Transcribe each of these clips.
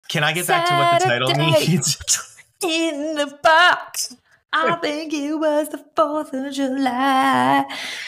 Can I get back to what the title means? In the box. I think it was the 4th of July.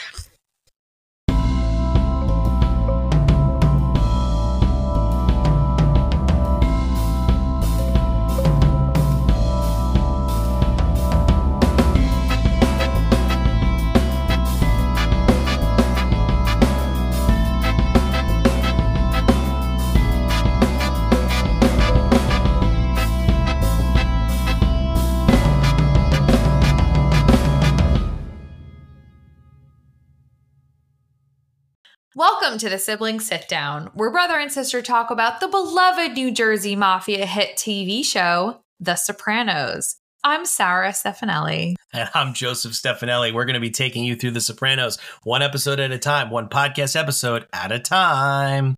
Welcome to the Sibling Sit Down, where brother and sister talk about the beloved New Jersey Mafia hit TV show, The Sopranos. I'm Sarah Stefanelli. And I'm Joseph Stefanelli. We're going to be taking you through The Sopranos, one episode at a time, one podcast episode at a time.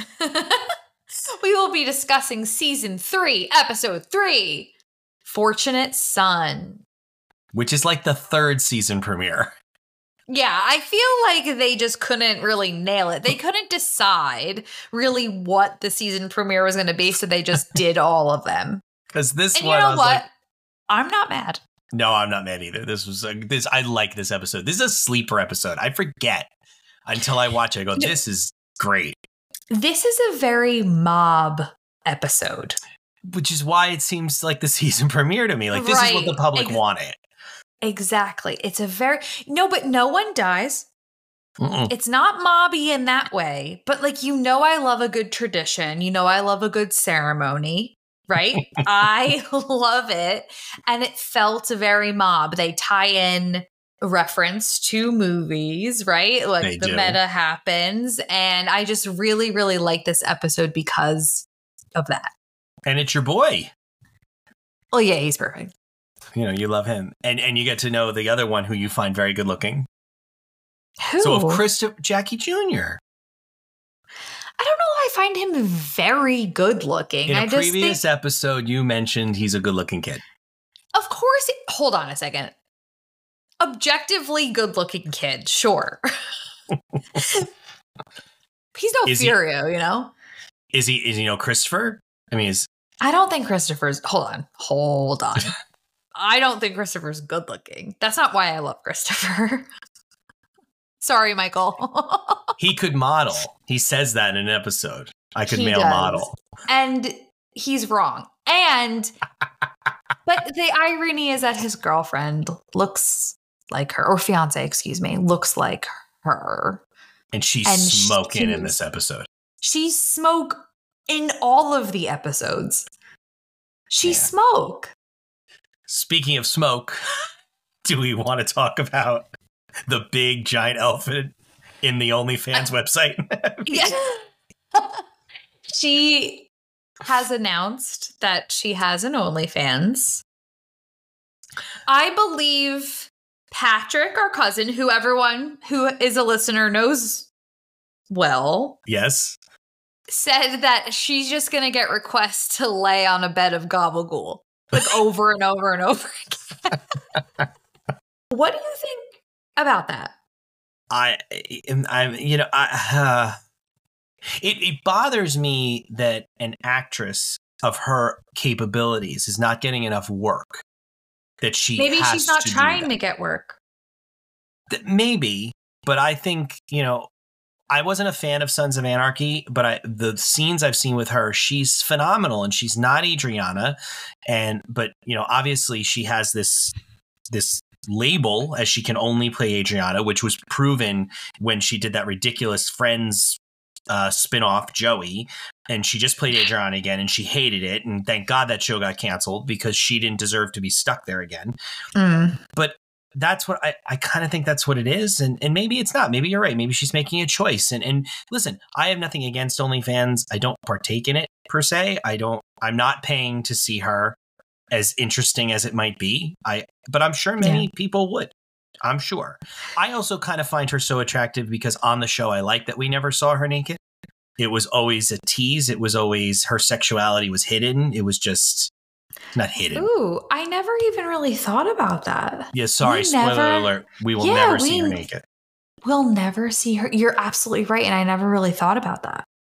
We will be discussing Season 3, Episode 3, Fortunate Son. Which is like the third season premiere. Yeah, I feel like they just couldn't really nail it. They couldn't decide really what the season premiere was going to be, so they just did all of them. Because this and one, you know I was what? like, I'm not mad. No, I'm not mad either. This was this. I like this episode. This is a sleeper episode. I forget until I watch it. I go, this is great. This is a very mob episode. Which is why it seems like the season premiere to me. Like, this is what the public wanted. Exactly. It's a very... No, but no one dies. Mm-mm. It's not mobby in that way. But, like, you know I love a good tradition. You know I love a good ceremony, right? I love it. And it felt very mob. They tie in reference to movies, right? Like, They the do. meta happens. And I just really, really like this episode because of that. And it's your boy. Well, yeah, he's perfect. You know, you love him. And you get to know the other one who you find very good looking. Who? So of Jackie Jr. I don't know. I find him very good looking. In a I just previous think, episode, you mentioned he's a good looking kid. of course. Hold on a second. Objectively good looking kid, sure. He's no Furio, you know? Is he no Christopher? I mean, I don't think Christopher's... Hold on. I don't think Christopher's good looking. That's not why I love Christopher. Sorry, Michael. he could model. He says that in an episode. I could He male does. model. And he's wrong. But the irony is that his girlfriend looks like her, or fiance, excuse me, looks like her. And she's smoking in this episode. She's smoke in all of the episodes. She's smoke. Speaking of smoke, do we want to talk about the big giant elephant in the OnlyFans website? Yeah. She has announced that she has an OnlyFans. I believe Patrick, our cousin, who everyone who is a listener knows well, Yes. said that she's just going to get requests to lay on a bed of gabagool, like over and over and over again. What do you think about that? It bothers me that an actress of her capabilities is not getting enough work. That Maybe has she's not to do trying that. to get work. Maybe, but I think, I wasn't a fan of Sons of Anarchy, but the scenes I've seen with her, she's phenomenal, and she's not Adriana. But obviously she has this label as she can only play Adriana, which was proven when she did that ridiculous Friends spinoff, Joey, and she just played Adriana again, and she hated it. And thank God that show got canceled because she didn't deserve to be stuck there again. But that's what I kind of think that's what it is. And maybe it's not. Maybe you're right. Maybe she's making a choice. And listen, I have nothing against OnlyFans. I don't partake in it per se. I'm not paying to see her, as interesting as it might be. But I'm sure many people would. I'm sure. I also kind of find her so attractive because on the show, I like that we never saw her naked. It was always a tease. It was always her sexuality was hidden. It was just not hidden. Ooh, I never even really thought about that. Yeah, sorry, spoiler alert. We will never see her naked. We'll never see her. You're absolutely right. And I never really thought about that.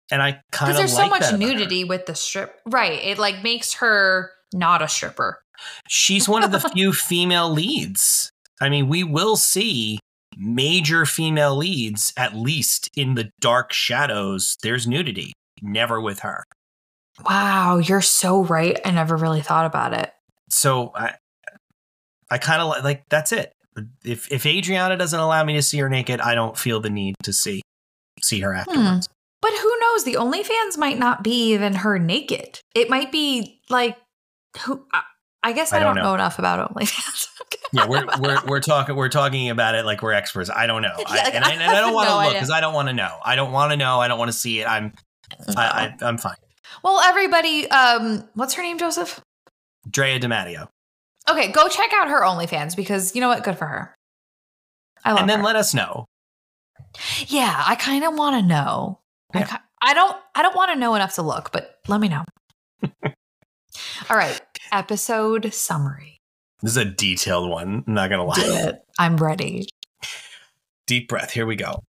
And I kind Because of there's like so much that about nudity her. with the strip. Right. It like makes her not a stripper. She's one of the few female leads. I mean, we will see major female leads, at least in the dark shadows. There's nudity. Never with her. Wow, you're so right. I never really thought about it. So I kind of like that's it. If Adriana doesn't allow me to see her naked, I don't feel the need to see her afterwards. But who knows? The OnlyFans might not be even her naked. It might be like who. I guess I don't know enough about OnlyFans. Yeah, we're talking about it like we're experts. I don't know, I don't want to look because I don't want to know. I don't want to know. I don't want to see it. I'm fine. Well, everybody, what's her name, Joseph? Drea DiMatteo. Okay, go check out her OnlyFans because you know what? Good for her. I love her. And then let us know. Yeah, I kind of want to know. Yeah. I don't want to know enough to look, but let me know. All right, episode summary. This is a detailed one. I'm not gonna lie. Do it. I'm ready. Deep breath. Here we go.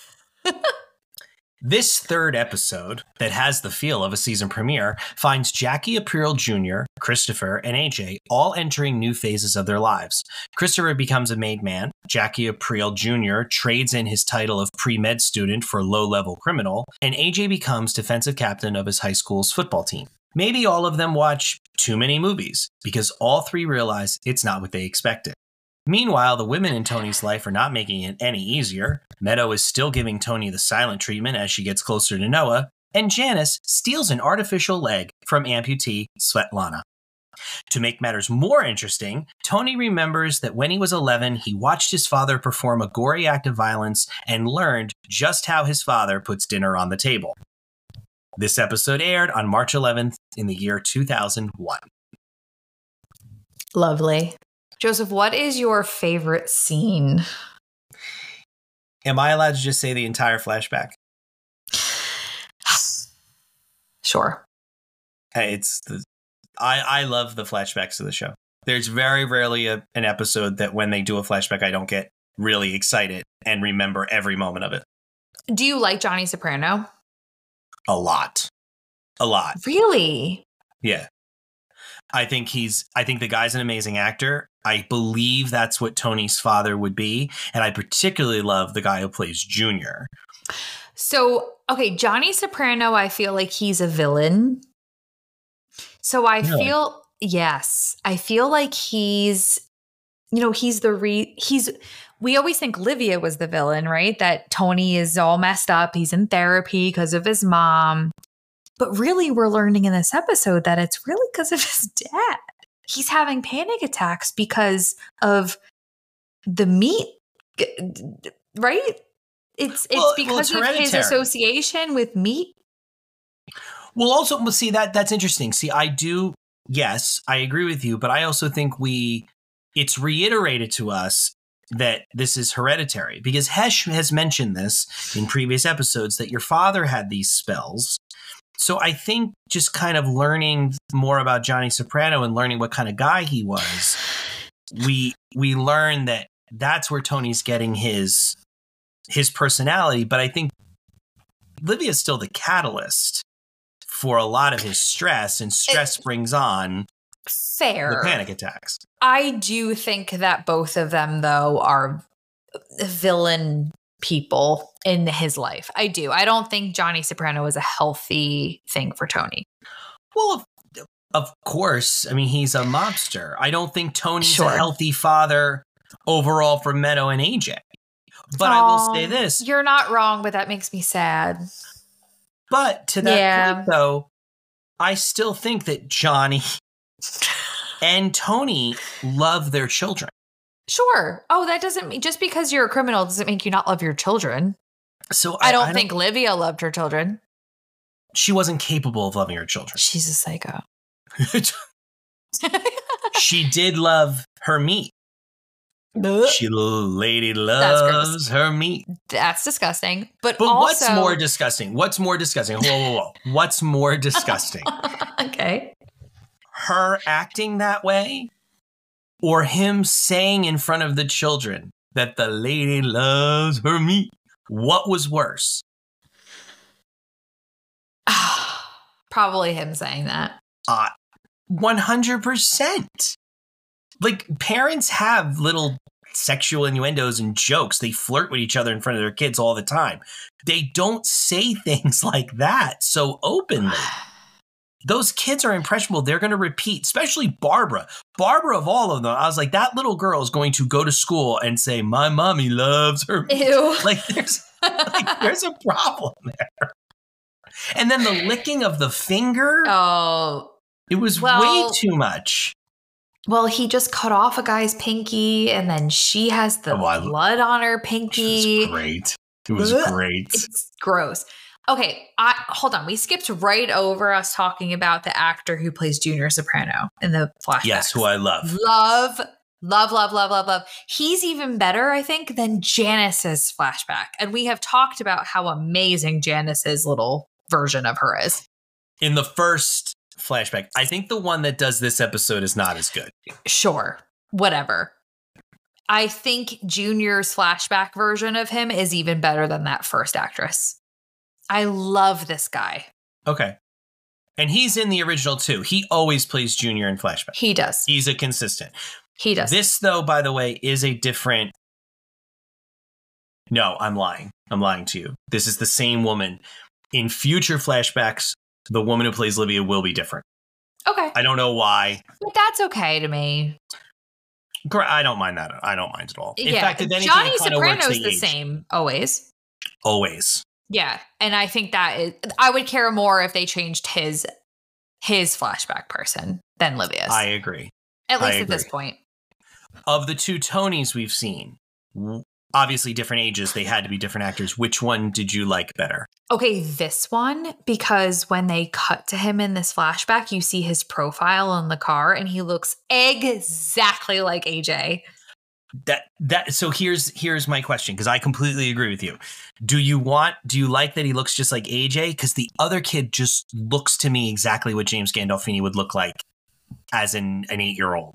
This third episode, that has the feel of a season premiere, finds Jackie Aprile Jr., Christopher, and AJ all entering new phases of their lives. Christopher becomes a made man. Jackie Aprile Jr. trades in his title of pre-med student for low-level criminal. And AJ becomes defensive captain of his high school's football team. Maybe all of them watch too many movies, because all three realize it's not what they expected. Meanwhile, the women in Tony's life are not making it any easier. Meadow is still giving Tony the silent treatment as she gets closer to Noah, and Janice steals an artificial leg from amputee Svetlana. To make matters more interesting, Tony remembers that when he was 11, he watched his father perform a gory act of violence and learned just how his father puts dinner on the table. This episode aired on March 11th in the year 2001. Lovely. Joseph, what is your favorite scene? Am I allowed to just say the entire flashback? Sure. Hey, I love the flashbacks of the show. There's very rarely an episode that when they do a flashback, I don't get really excited and remember every moment of it. Do you like Johnny Soprano? A lot. Really? Yeah. I think the guy's an amazing actor. I believe that's what Tony's father would be. And I particularly love the guy who plays Junior. So, okay, Johnny Soprano, I feel like he's a villain. So I feel like he's we always think Livia was the villain, right? That Tony is all messed up. He's in therapy because of his mom. But really, we're learning in this episode that it's really because of his dad. He's having panic attacks because of the meat, right? It's because of his association with meat. Well, also, see, that's interesting. See, I agree with you, but I also think it's reiterated to us that this is hereditary because Hesh has mentioned this in previous episodes that your father had these spells. So I think just kind of learning more about Johnny Soprano and learning what kind of guy he was, we learn that that's where Tony's getting his personality. But I think Livia's still the catalyst for a lot of his stress, and stress brings on the panic attacks. I do think that both of them, though, are villain people in his life. I do. I don't think Johnny Soprano is a healthy thing for Tony. Well, of course. I mean, he's a mobster. I don't think Tony's a healthy father overall for Meadow and AJ. But I will say this. You're not wrong, but that makes me sad. But to that point, though, I still think that Johnny and Tony love their children. Sure. Oh, that doesn't mean just because you're a criminal doesn't make you not love your children. So I don't think Livia loved her children. She wasn't capable of loving her children. She's a psycho. She did love her meat. Lady loves her meat. That's disgusting. But also, what's more disgusting? Whoa. What's more disgusting? Okay. Her acting that way, or him saying in front of the children that the lady loves her meat? What was worse? Probably him saying that. 100%. Like, parents have little sexual innuendos and jokes. They flirt with each other in front of their kids all the time. They don't say things like that so openly. Those kids are impressionable. They're going to repeat, especially Barbara. Barbara, of all of them, I was like, that little girl is going to go to school and say, my mommy loves her. Ew. Like, there's a problem there. And then the licking of the finger. Oh. It was way too much. Well, he just cut off a guy's pinky, and then she has the blood on her pinky. It was great. It was great. It's gross. Okay, hold on. We skipped right over us talking about the actor who plays Junior Soprano in the flashback. Yes, who I love. Love. He's even better, I think, than Janice's flashback. And we have talked about how amazing Janice's little version of her is. In the first flashback, I think the one that does this episode is not as good. Sure, whatever. I think Junior's flashback version of him is even better than that first actress. I love this guy. Okay. And he's in the original too. He always plays Junior in flashback. He does. He's a consistent. He does. This, though, by the way, is a different... No, I'm lying. I'm lying to you. This is the same woman. In future flashbacks, the woman who plays Livia will be different. Okay. I don't know why. But that's okay to me. I don't mind that. I don't mind at all. In fact, if anything, Johnny it kind of works Soprano's the same, always. Always. Yeah, and I think that is... I would care more if they changed his flashback person than Livia's. I agree. At least at this point. Of the two Tonys we've seen, obviously different ages, they had to be different actors. Which one did you like better? Okay, this one, because when they cut to him in this flashback, you see his profile in the car, and he looks exactly like AJ. So here's my question, because I completely agree with you. Do you like that he looks just like AJ? Because the other kid just looks to me exactly what James Gandolfini would look like as an 8-year-old.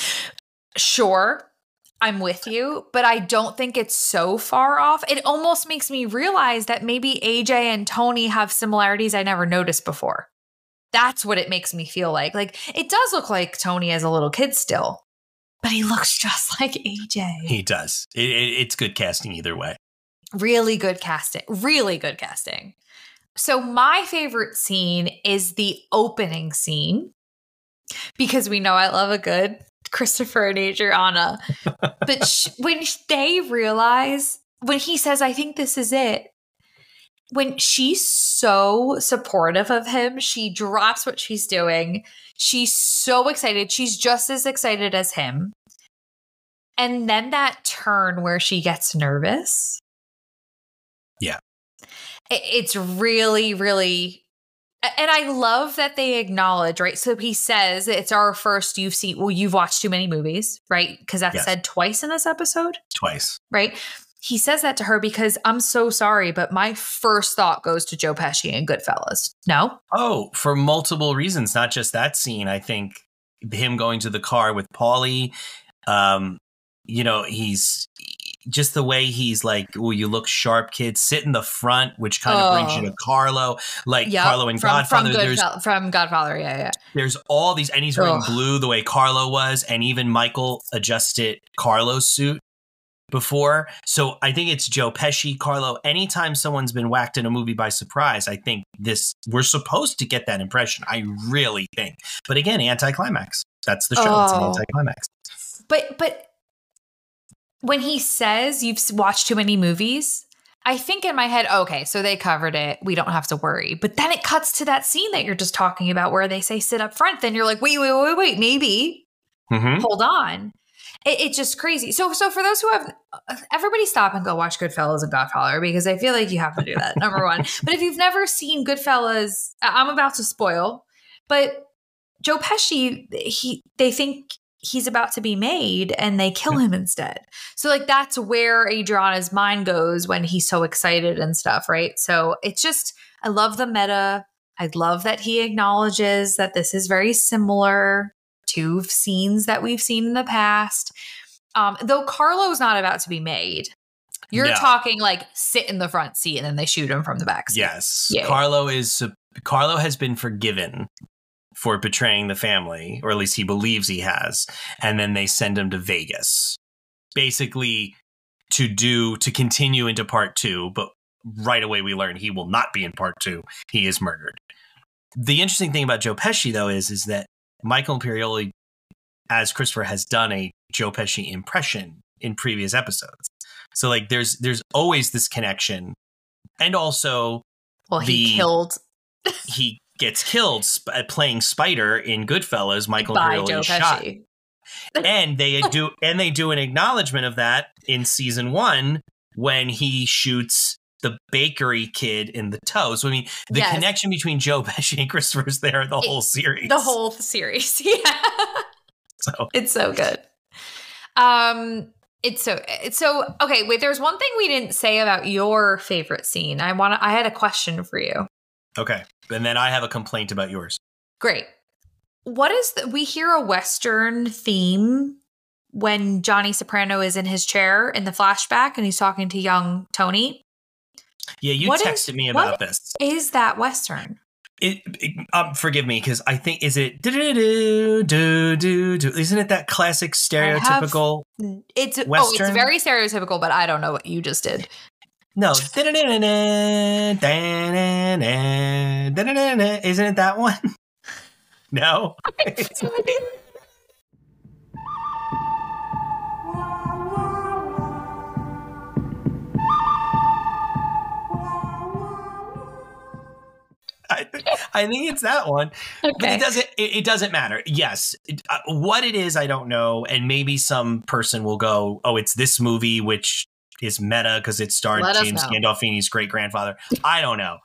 Sure, I'm with you, but I don't think it's so far off. It almost makes me realize that maybe AJ and Tony have similarities I never noticed before. That's what it makes me feel like. Like, it does look like Tony as a little kid still. But he looks just like AJ. He does. It's good casting either way. Really good casting. Really good casting. So my favorite scene is the opening scene, because we know I love a good Christopher and Adriana. But when they realize, when he says, I think this is it, when she's so supportive of him, she drops what she's doing. She's so excited. She's just as excited as him. And then that turn where she gets nervous. Yeah. It's really, really... And I love that they acknowledge, right? So he says, it's our first you've watched too many movies, right? Because that's said twice in this episode. Twice. Right? He says that to her because I'm so sorry, but my first thought goes to Joe Pesci and Goodfellas. No? Oh, for multiple reasons, not just that scene. I think him going to the car with Paulie, he's just the way he's like, well, you look sharp, kid. Sit in the front, which kind of brings you to Carlo, Carlo and Godfather. From Godfather, yeah. There's all these, and he's wearing blue the way Carlo was, and even Michael adjusted Carlo's suit before. So I think it's Joe Pesci, Carlo. Anytime someone's been whacked in a movie by surprise, I think we're supposed to get that impression. I really think. But again, anticlimax. That's the show. It's an anticlimax. But when he says you've watched too many movies, I think in my head, okay, so they covered it. We don't have to worry. But then it cuts to that scene that you're just talking about where they say sit up front. Then you're like, wait, maybe. Mm-hmm. Hold on. It's just crazy. So for those who have, everybody stop and go watch Goodfellas and Godfather, because I feel like you have to do that, number one. But if you've never seen Goodfellas, I'm about to spoil, but Joe Pesci, they think he's about to be made and they kill him instead. So that's where Adriana's mind goes when he's so excited and stuff, right? So it's just, I love the meta. I love that he acknowledges that this is very similar to scenes that we've seen in the past. Though Carlo's not about to be made. You're talking sit in the front seat and then they shoot him from the back seat. Yes. Yeah. Carlo is Carlo has been forgiven for betraying the family, or at least he believes he has. And then they send him to Vegas, basically to continue into part 2. But right away we learn he will not be in part 2. He is murdered. The interesting thing about Joe Pesci, though, is that Michael Imperioli, as Christopher, has done a Joe Pesci impression in previous episodes. So like there's always this connection. And also, he gets killed playing Spider in Goodfellas. Michael Imperioli is shot. And they do an acknowledgement of that in season 1 when he shoots the bakery kid in the toe. So I mean, the connection between Joe Pesci and Christopher is there the whole series. The whole series, yeah. So it's so good. It's so okay. Wait, there's one thing we didn't say about your favorite scene. I had a question for you. Okay, and then I have a complaint about yours. Great. What is we hear a Western theme when Johnny Soprano is in his chair in the flashback and he's talking to young Tony. Yeah, you texted me about this. Is that Western? Forgive me, because I think isn't it that classic stereotypical Western? It's very stereotypical, but I don't know what you just did. No. Isn't it that one? No. I think it's that one, okay. But it doesn't matter. Yes. What it is, I don't know. And maybe some person will go, oh, it's this movie, which is meta because it starred James Gandolfini's great grandfather. I don't know.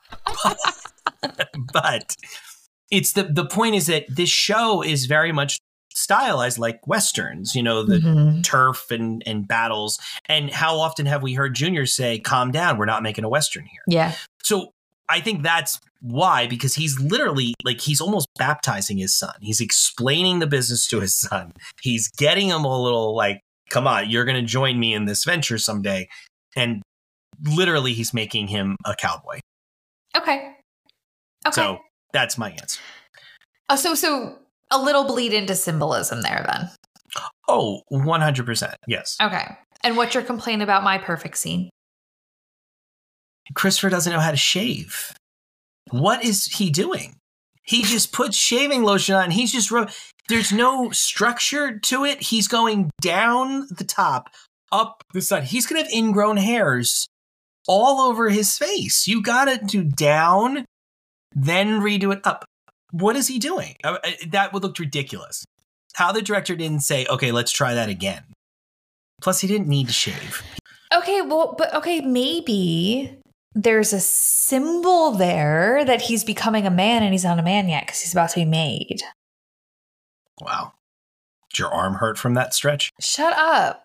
But it's the point is that this show is very much stylized like Westerns, the turf and battles. And how often have we heard Junior say, calm down, we're not making a Western here. Yeah. So I think that's why, because he's literally he's almost baptizing his son. He's explaining the business to his son. He's getting him a little come on, you're going to join me in this venture someday. And literally he's making him a cowboy. Okay. So that's my answer. Oh, so a little bleed into symbolism there then. Oh, 100%. Yes. Okay. And what's your complaint about my perfect scene? Christopher doesn't know how to shave. What is he doing? He just puts shaving lotion on. He's just there's no structure to it. He's going down the top, up the side. He's going to have ingrown hairs all over his face. You got to do down, then redo it up. What is he doing? That would look ridiculous. How the director didn't say, okay, let's try that again. Plus, he didn't need to shave. Okay, maybe there's a symbol there that he's becoming a man and he's not a man yet because he's about to be made. Wow. Did your arm hurt from that stretch? Shut up.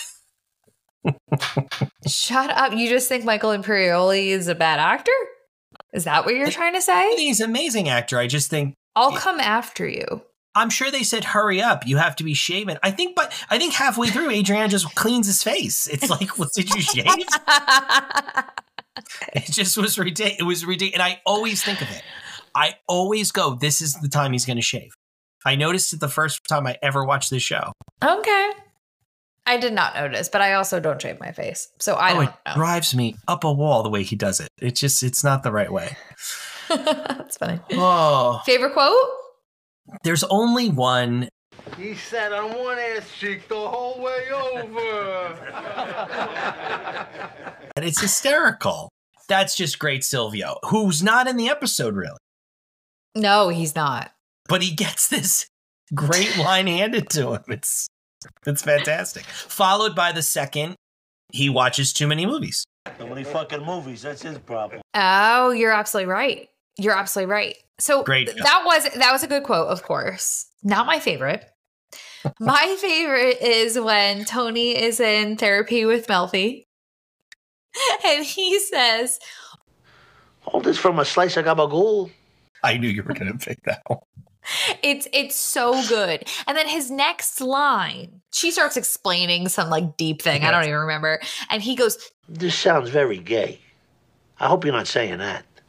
Shut up. You just think Michael Imperioli is a bad actor? Is that what you're trying to say? I think he's an amazing actor. I just think I'll come after you. I'm sure they said, hurry up. You have to be shaven. I think halfway through, Adriana just cleans his face. It's like, well, did you shave? It just was ridiculous. It was ridiculous. And I always think of it. I always go, this is the time he's going to shave. I noticed it the first time I ever watched this show. Okay. I did not notice, but I also don't shave my face. So I don't know. It drives me up a wall the way he does it. It's not the right way. That's funny. Oh. Favorite quote? There's only one. He sat on one ass cheek the whole way over. And it's hysterical. That's just great Silvio, who's not in the episode, really. No, he's not. But he gets this great line handed to him. It's fantastic. Followed by the second, he watches too many movies. Too many fucking movies. That's his problem. Oh, you're absolutely right. You're absolutely right. So great. That was a good quote, of course. Not my favorite. My favorite is when Tony is in therapy with Melfi. And he says, "Hold this from a slice of gabagool." I knew you were going to pick that one. It's so good. And then his next line, she starts explaining some deep thing. I don't even remember. And he goes, "This sounds very gay. I hope you're not saying that."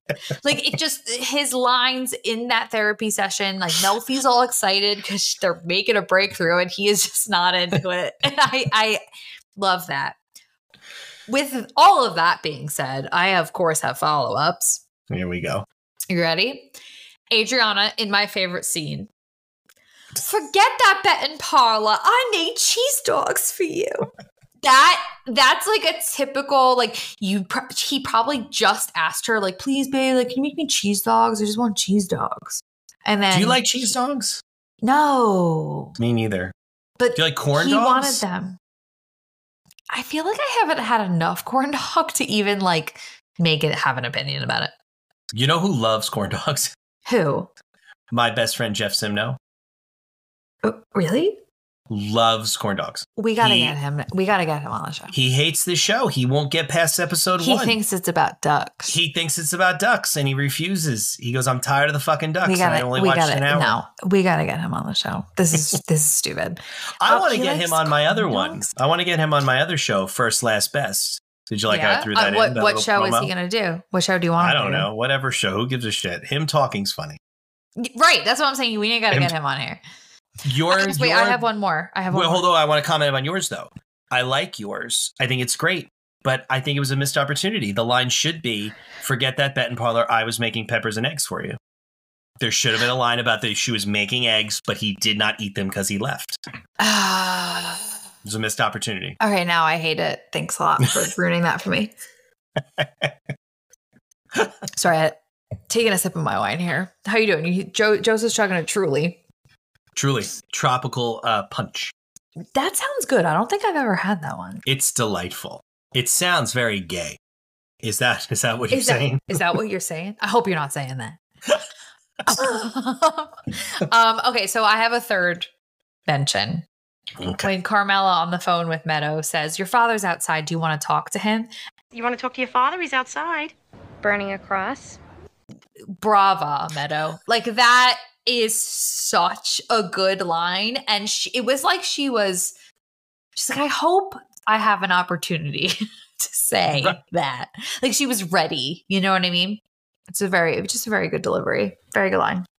Like it just his lines in that therapy session, like Melfi's all excited because they're making a breakthrough and he is just not into it. And I love that. With all of that being said, I of course have follow-ups. Here we go. You ready? Adriana in my favorite scene. Forget that bet and parlor. I need cheese dogs for you. That's like a typical, like he probably just asked her, like, please, babe, like, can you make me cheese dogs? I just want cheese dogs. And then, do you like cheese dogs? No, Me neither. but Do you like corn he dogs? wanted them. I feel like I haven't had enough corn dog to even like make it have an opinion about it. You know who loves corn dogs? Who? My best friend Jeff Simno Really? loves corn dogs. We gotta get him. We gotta get him on the show. He hates the show. He won't get past episode He 1. thinks it's about ducks. He thinks it's about ducks, and he refuses. He goes, "I'm tired of the fucking ducks. And I only watched an hour." No, we gotta get him on the show. This is stupid. I want to he get likes him on my other corn one. dogs? I want to get him on my other show, First Last Best. Did you like how I threw that in? What little show is promo? he gonna do? What show do you want? I him to don't do? know. Whatever show. Who gives a shit? Him talking's funny. Right, that's what I'm saying. We gotta get him on here. Wait, I have one more. Hold on. I want to comment on yours though. I like yours. I think it's great, but I think it was a missed opportunity. The line should be, "Forget that bet and parlor. I was making peppers and eggs for you." There should have been a line about that she was making eggs, but he did not eat them because he left. It was a missed opportunity. Okay, now I hate it. Thanks a lot for ruining that for me. Sorry, I'm taking a sip of my wine here. How you doing? Joseph's chugging a Truly. Truly tropical punch. That sounds good. I don't think I've ever had that one. It's delightful. It sounds very gay. Is that what you're saying? Is that what you're saying? I hope you're not saying that. Okay, so I have a third mention. Okay. When Carmela on the phone with Meadow says, "Your father's outside. Do you want to talk to him?" You want to talk to your father? He's outside. Burning a cross. Brava, Meadow. Like that is such a good line. And it was like she's like, I hope I have an opportunity to say that. Like she was ready. You know what I mean? It's just a very good delivery. Very good line.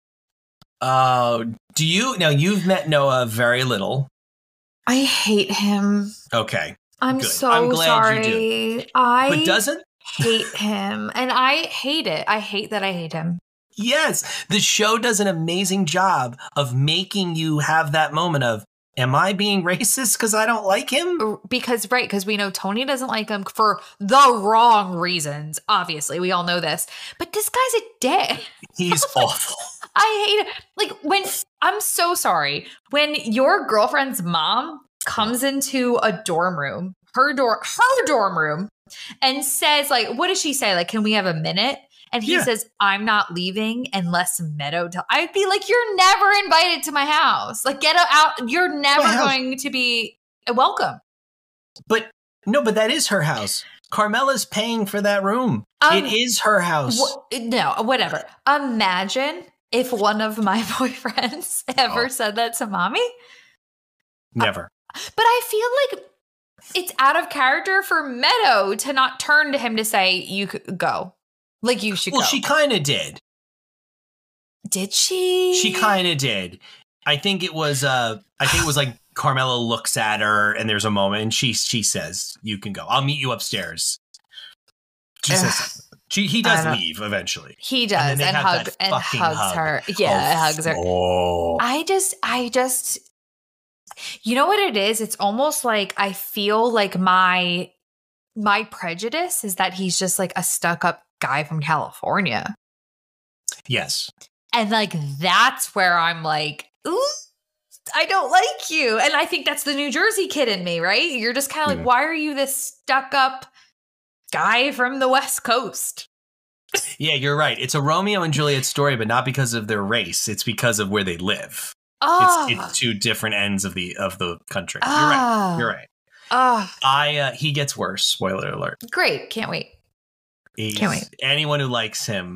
You've met Noah very little. I hate him. Okay. I'm good. so I'm glad sorry. you do. But doesn't hate him. And I hate it. I hate that I hate him. Yes. The show does an amazing job of making you have that moment of, am I being racist because I don't like him? Because we know Tony doesn't like him for the wrong reasons. Obviously, we all know this. But this guy's a dick. He's awful. I hate it. Like I'm so sorry. When your girlfriend's mom comes into a dorm room, her dorm room, and says, like, what does she say? Like, can we have a minute? And he says, "I'm not leaving unless Meadow." I'd be like, "You're never invited to my house. Like, get out. You're never going to be welcome." But that is her house. Carmela's paying for that room. It is her house. No, whatever. Imagine if one of my boyfriends ever said that to mommy. Never. But I feel like it's out of character for Meadow to not turn to him to say, "You could go." Like, you should go. Well, she kind of did. Did she? She kind of did. I think it was like Carmela looks at her and there's a moment and she says, "You can go. I'll meet you upstairs." She says he does leave eventually. He does and hugs her. Yeah, hugs her. Oh. I just you know what it is? It's almost like I feel like my prejudice is that he's just like a stuck-up guy from California. Yes. And like that's where I'm like, ooh, I don't like you. And I think that's the New Jersey kid in me, right? You're just kind of like, why are you this stuck-up guy from the West Coast? Yeah, you're right. It's a Romeo and Juliet story, but not because of their race. It's because of where they live. Oh. It's two different ends of the country. You're right. He gets worse. Spoiler alert. Great. Can't wait. Can't wait. Anyone who likes him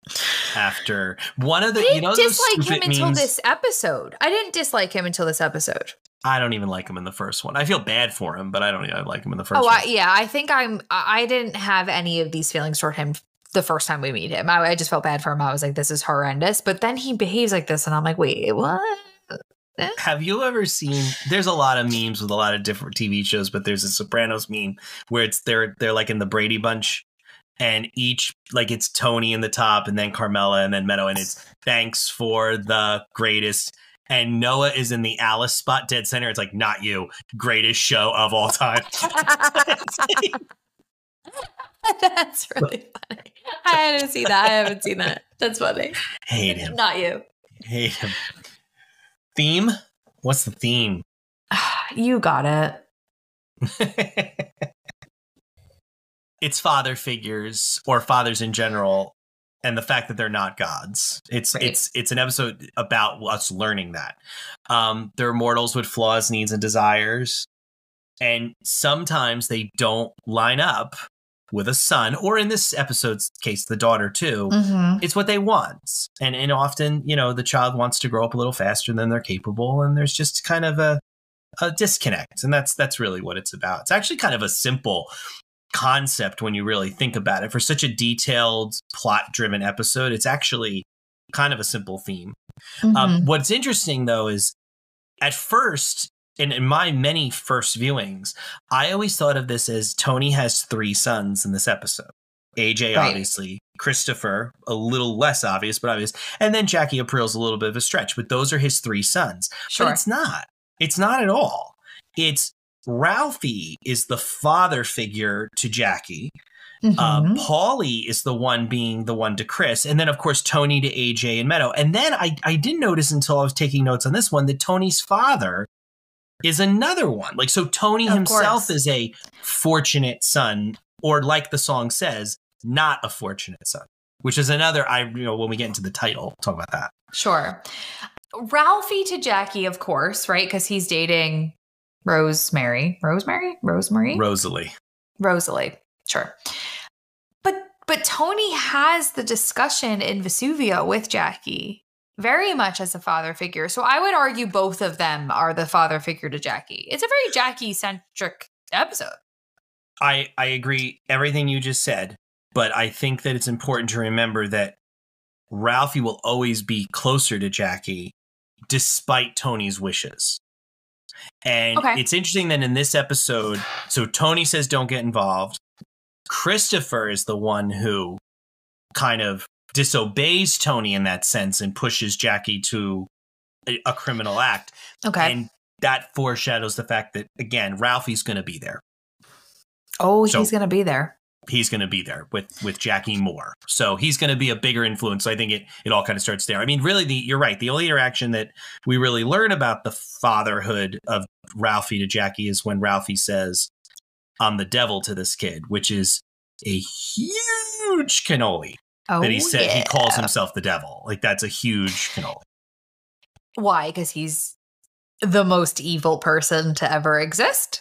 after one of the, I didn't dislike him until this episode. I didn't dislike him until this episode. I don't even like him in the first one. I feel bad for him, but I like him in the first one. I think I didn't have any of these feelings toward him the first time we meet him. I just felt bad for him. I was like, this is horrendous. But then he behaves like this, and I'm like, wait, what? Have you ever seen, there's a lot of memes with a lot of different TV shows, but there's a Sopranos meme where it's they're like in the Brady Bunch, and each, like, it's Tony in the top and then Carmela and then Meadow, and it's thanks for the greatest, and Noah is in the Alice spot dead center. It's like, not you, greatest show of all time. That's really funny. I didn't see that. I haven't seen that. That's funny. Hate him. Not you. Hate him. Theme? What's the theme? You got it. It's father figures, or fathers in general, and the fact that they're not gods. It's an episode about us learning that. They're mortals with flaws, needs, and desires. And sometimes they don't line up with a son, or in this episode's case, the daughter too. Mm-hmm. It's what they want. And often, the child wants to grow up a little faster than they're capable. And there's just kind of a disconnect. And that's really what it's about. It's actually kind of a simple concept when you really think about it. For such a detailed, plot-driven episode, it's actually kind of a simple theme. Mm-hmm. What's interesting, though, is at first, in my many first viewings, I always thought of this as Tony has 3 sons in this episode. AJ, Right. obviously, Christopher, a little less obvious, but obvious, and then Jackie April's a little bit of a stretch, but those are his 3 sons. Sure. But it's not. It's not at all. It's Ralphie is the father figure to Jackie. Mm-hmm. Paulie is the one being the one to Chris. And then, of course, Tony to AJ and Meadow. And then I didn't notice until I was taking notes on this one that Tony's father is another one. Like, so Tony Of himself course. is a fortunate son, or like the song says, not a fortunate son, which is another, when we get into the title, talk about that. Sure. Ralphie to Jackie, of course, right? Because he's dating Rosemary. Rosalie. Sure. But Tony has the discussion in Vesuvio with Jackie very much as a father figure. So I would argue both of them are the father figure to Jackie. It's a very Jackie-centric episode. I agree everything you just said, but I think that it's important to remember that Ralphie will always be closer to Jackie despite Tony's wishes. And Okay. It's interesting that in this episode, so Tony says don't get involved. Christopher is the one who kind of disobeys Tony in that sense and pushes Jackie to a criminal act. Okay. And that foreshadows the fact that, again, Ralphie's going to be there. he's so- going to be there. He's going to be there with Jackie more. So he's going to be a bigger influence. So I think it all kind of starts there. I mean, really, you're right. The only interaction that we really learn about the fatherhood of Ralphie to Jackie is when Ralphie says, "I'm the devil" to this kid, which is a huge cannoli Oh, that he said. yeah. He calls himself the devil. Like, that's a huge cannoli. Why? Because he's the most evil person to ever exist?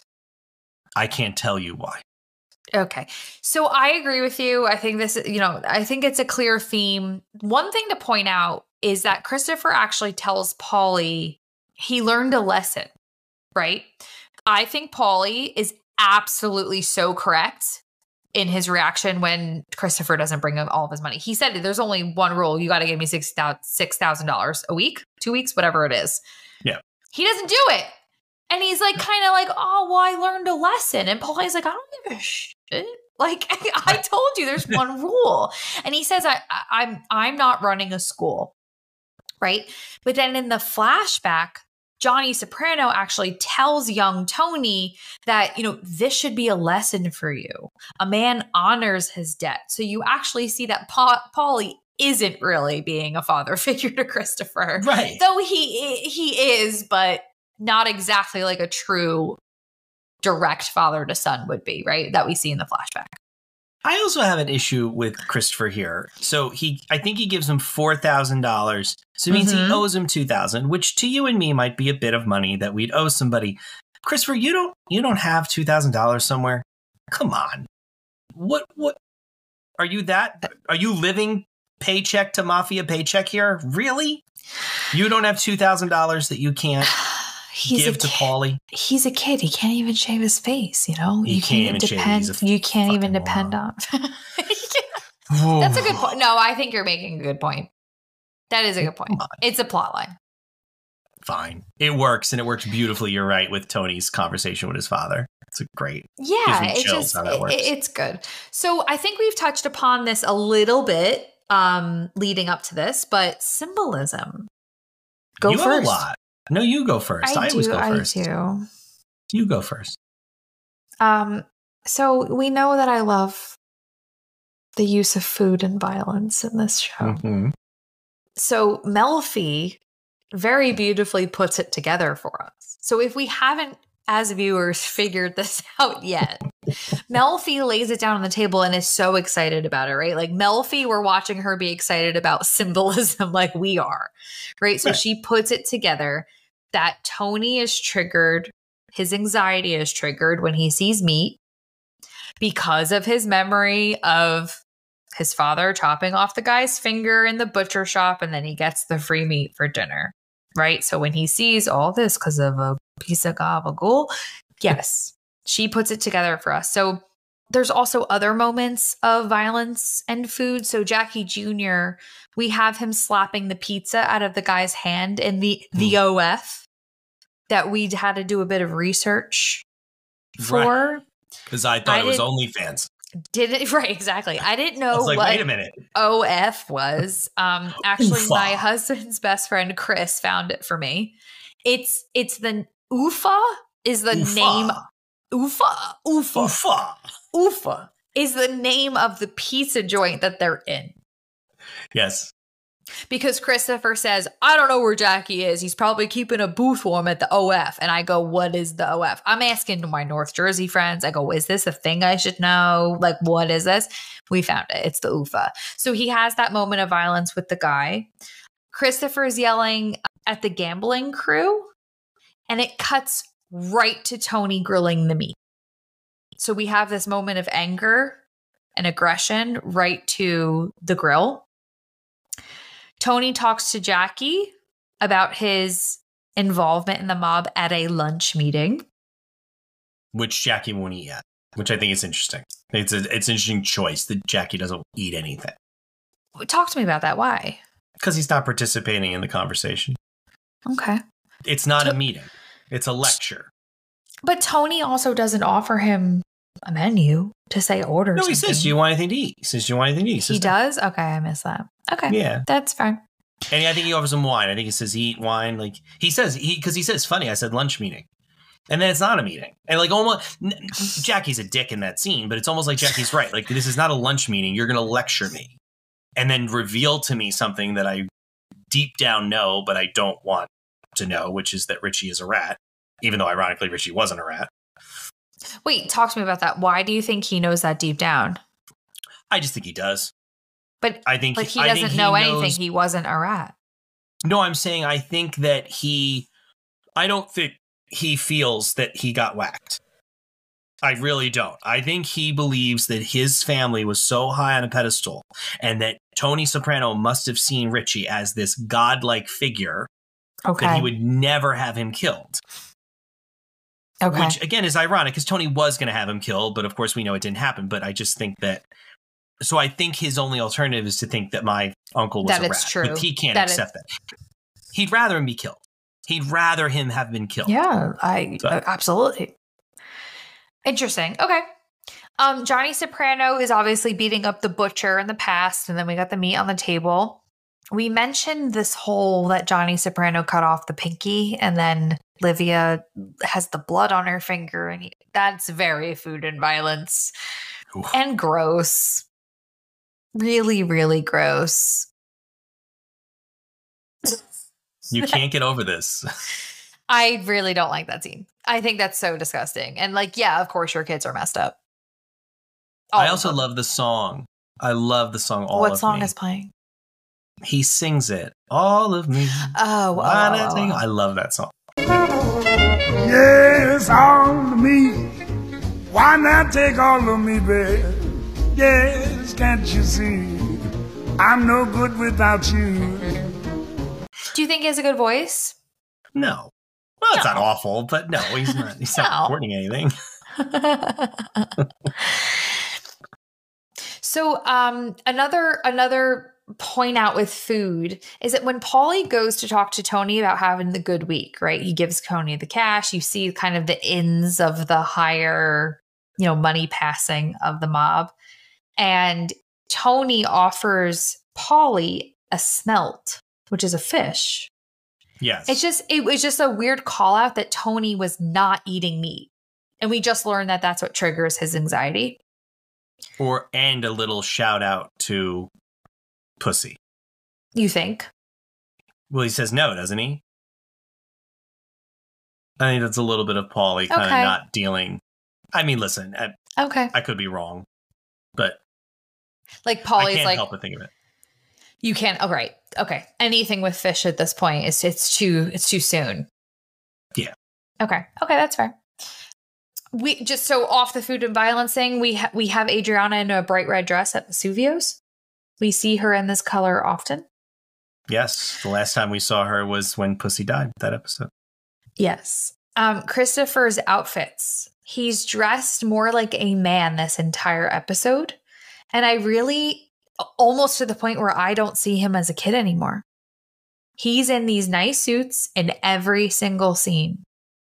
I can't tell you why. Okay. So I agree with you. I think I think it's a clear theme. One thing to point out is that Christopher actually tells Paulie he learned a lesson, right? I think Paulie is absolutely so correct in his reaction when Christopher doesn't bring him all of his money. He said, there's only one rule. You got to give me $6,000 a week, 2 weeks, whatever it is. Yeah. He doesn't do it. And he's like, kind of like, oh, well, I learned a lesson. And Paulie's like, I don't give a shit. Like, I told you there's one rule. And he says, I'm not running a school. Right. But then in the flashback, Johnny Soprano actually tells young Tony that, this should be a lesson for you. A man honors his debt. So you actually see that Paulie isn't really being a father figure to Christopher. Right. Though he is, but not exactly like a true direct father to son would be, right? That we see in the flashback. I also have an issue with Christopher here. So I think he gives him $4,000. So it means he owes him $2,000, which to you and me might be a bit of money that we'd owe somebody. Christopher, you don't have $2,000 somewhere? Come on. What are you living paycheck to mafia paycheck here? Really? You don't have $2,000 that you can't give to Paulie? He's a kid. He can't even shave his face, He can't even shave. He's a You can't even fucking depend moron. on. That's a good point. No, I think you're making a good point. That is a good point. It's a plot line. Fine. It works, and it works beautifully, you're right, with Tony's conversation with his father. It's a great. Yeah, gives me chills how that works. It's good. So I think we've touched upon this a little bit leading up to this, but symbolism. Go you first. Have a lot. No, you go first. I always go first. I do. You go first. So we know that I love the use of food and violence in this show. Mm-hmm. So Melfi very beautifully puts it together for us. So if we haven't, as viewers, figured this out yet, Melfi lays it down on the table and is so excited about it, right? Like Melfi, we're watching her be excited about symbolism like we are, right? So she puts it together that Tony is triggered. His anxiety is triggered when he sees meat because of his memory of his father chopping off the guy's finger in the butcher shop, and then he gets the free meat for dinner, right? So when he sees all this because of a piece of gabagool, yes, she puts it together for us. So there's also other moments of violence and food. So Jackie Jr., we have him slapping the pizza out of the guy's hand in the OF that we had to do a bit of research for. Because I thought it was OnlyFans. Right, exactly. I didn't know what wait a minute. OF was. Actually, Oofa. my husband's best friend Chris found it for me. It's the Ufa is the name. Ufa is the name of the pizza joint that they're in. Yes. Because Christopher says, I don't know where Jackie is. He's probably keeping a booth for him at the OF. And I go, what is the OF? I'm asking my North Jersey friends. I go, is this a thing I should know? Like, what is this? We found it. It's the UFA. So he has that moment of violence with the guy. Christopher's yelling at the gambling crew. And it cuts right to Tony grilling the meat. So we have this moment of anger and aggression right to the grill. Tony talks to Jackie about his involvement in the mob at a lunch meeting. Which Jackie won't eat yet, which I think is interesting. It's an interesting choice that Jackie doesn't eat anything. Talk to me about that. Why? Because he's not participating in the conversation. Okay. It's not a meeting. It's a lecture. But Tony also doesn't offer him a menu to say order something. No, he says, do you want anything to eat? He says, do you want anything to eat? He does? Okay, I missed that. Okay. Yeah. That's fine. And I think he offers him wine. I think he says eat wine. Like he says, because he says, funny, I said lunch meeting. And then it's not a meeting. And like almost, Jackie's a dick in that scene, but it's almost like Jackie's right. Like this is not a lunch meeting. You're going to lecture me. And then reveal to me something that I deep down know, but I don't want to know, which is that Richie is a rat. Even though ironically, Richie wasn't a rat. Wait, talk to me about that. Why do you think he knows that deep down? I just think he does. But I think he doesn't know anything. He wasn't a rat. No, I'm saying I think that I don't think he feels that he got whacked. I really don't. I think he believes that his family was so high on a pedestal and that Tony Soprano must have seen Richie as this godlike figure that he would never have him killed. Okay. Which, again, is ironic because Tony was going to have him killed, but of course we know it didn't happen. But I just think that... So I think his only alternative is to think that my uncle was a rat. That's true. But he can't accept that. He'd rather him be killed. He'd rather him have been killed. Yeah, absolutely. Interesting. Okay. Johnny Soprano is obviously beating up the butcher in the past, and then we got the meat on the table. We mentioned this hole that Johnny Soprano cut off the pinky, and then Livia has the blood on her finger, and that's very food and violence. Oof. And gross. Really, really gross. You can't get over this. I really don't like that scene. I think that's so disgusting. And like, yeah, of course your kids are messed up. I also love the song. I love the song All of Me. What song is playing? He sings it. All of me. I love that song. Yes, all of me. Why not take all of me, babe? Yes, can't you see? I'm no good without you. Do you think he has a good voice? No. Well, it's not awful, but no, he's not. He's not recording anything. So another point out with food is that when Paulie goes to talk to Tony about having the good week, right? He gives Tony the cash. You see kind of the ins of the higher, money passing of the mob. And Tony offers Paulie a smelt, which is a fish. Yes. It was just a weird call out that Tony was not eating meat. And we just learned that that's what triggers his anxiety. And a little shout out to Pussy. You think? Well, he says no, doesn't he? I think that's a little bit of Paulie kind of not dealing. I mean, listen, I could be wrong, but like Paulie's I can't help but think of it. You can't. Oh, right. Okay. Anything with fish at this point is it's too soon. Yeah. Okay, that's fair. We just so off the food and violence thing. We have Adriana in a bright red dress at Vesuvio's. We see her in this color often. Yes, the last time we saw her was when Pussy died. That episode. Yes. Christopher's outfits. He's dressed more like a man this entire episode, and I really almost to the point where I don't see him as a kid anymore. He's in these nice suits in every single scene.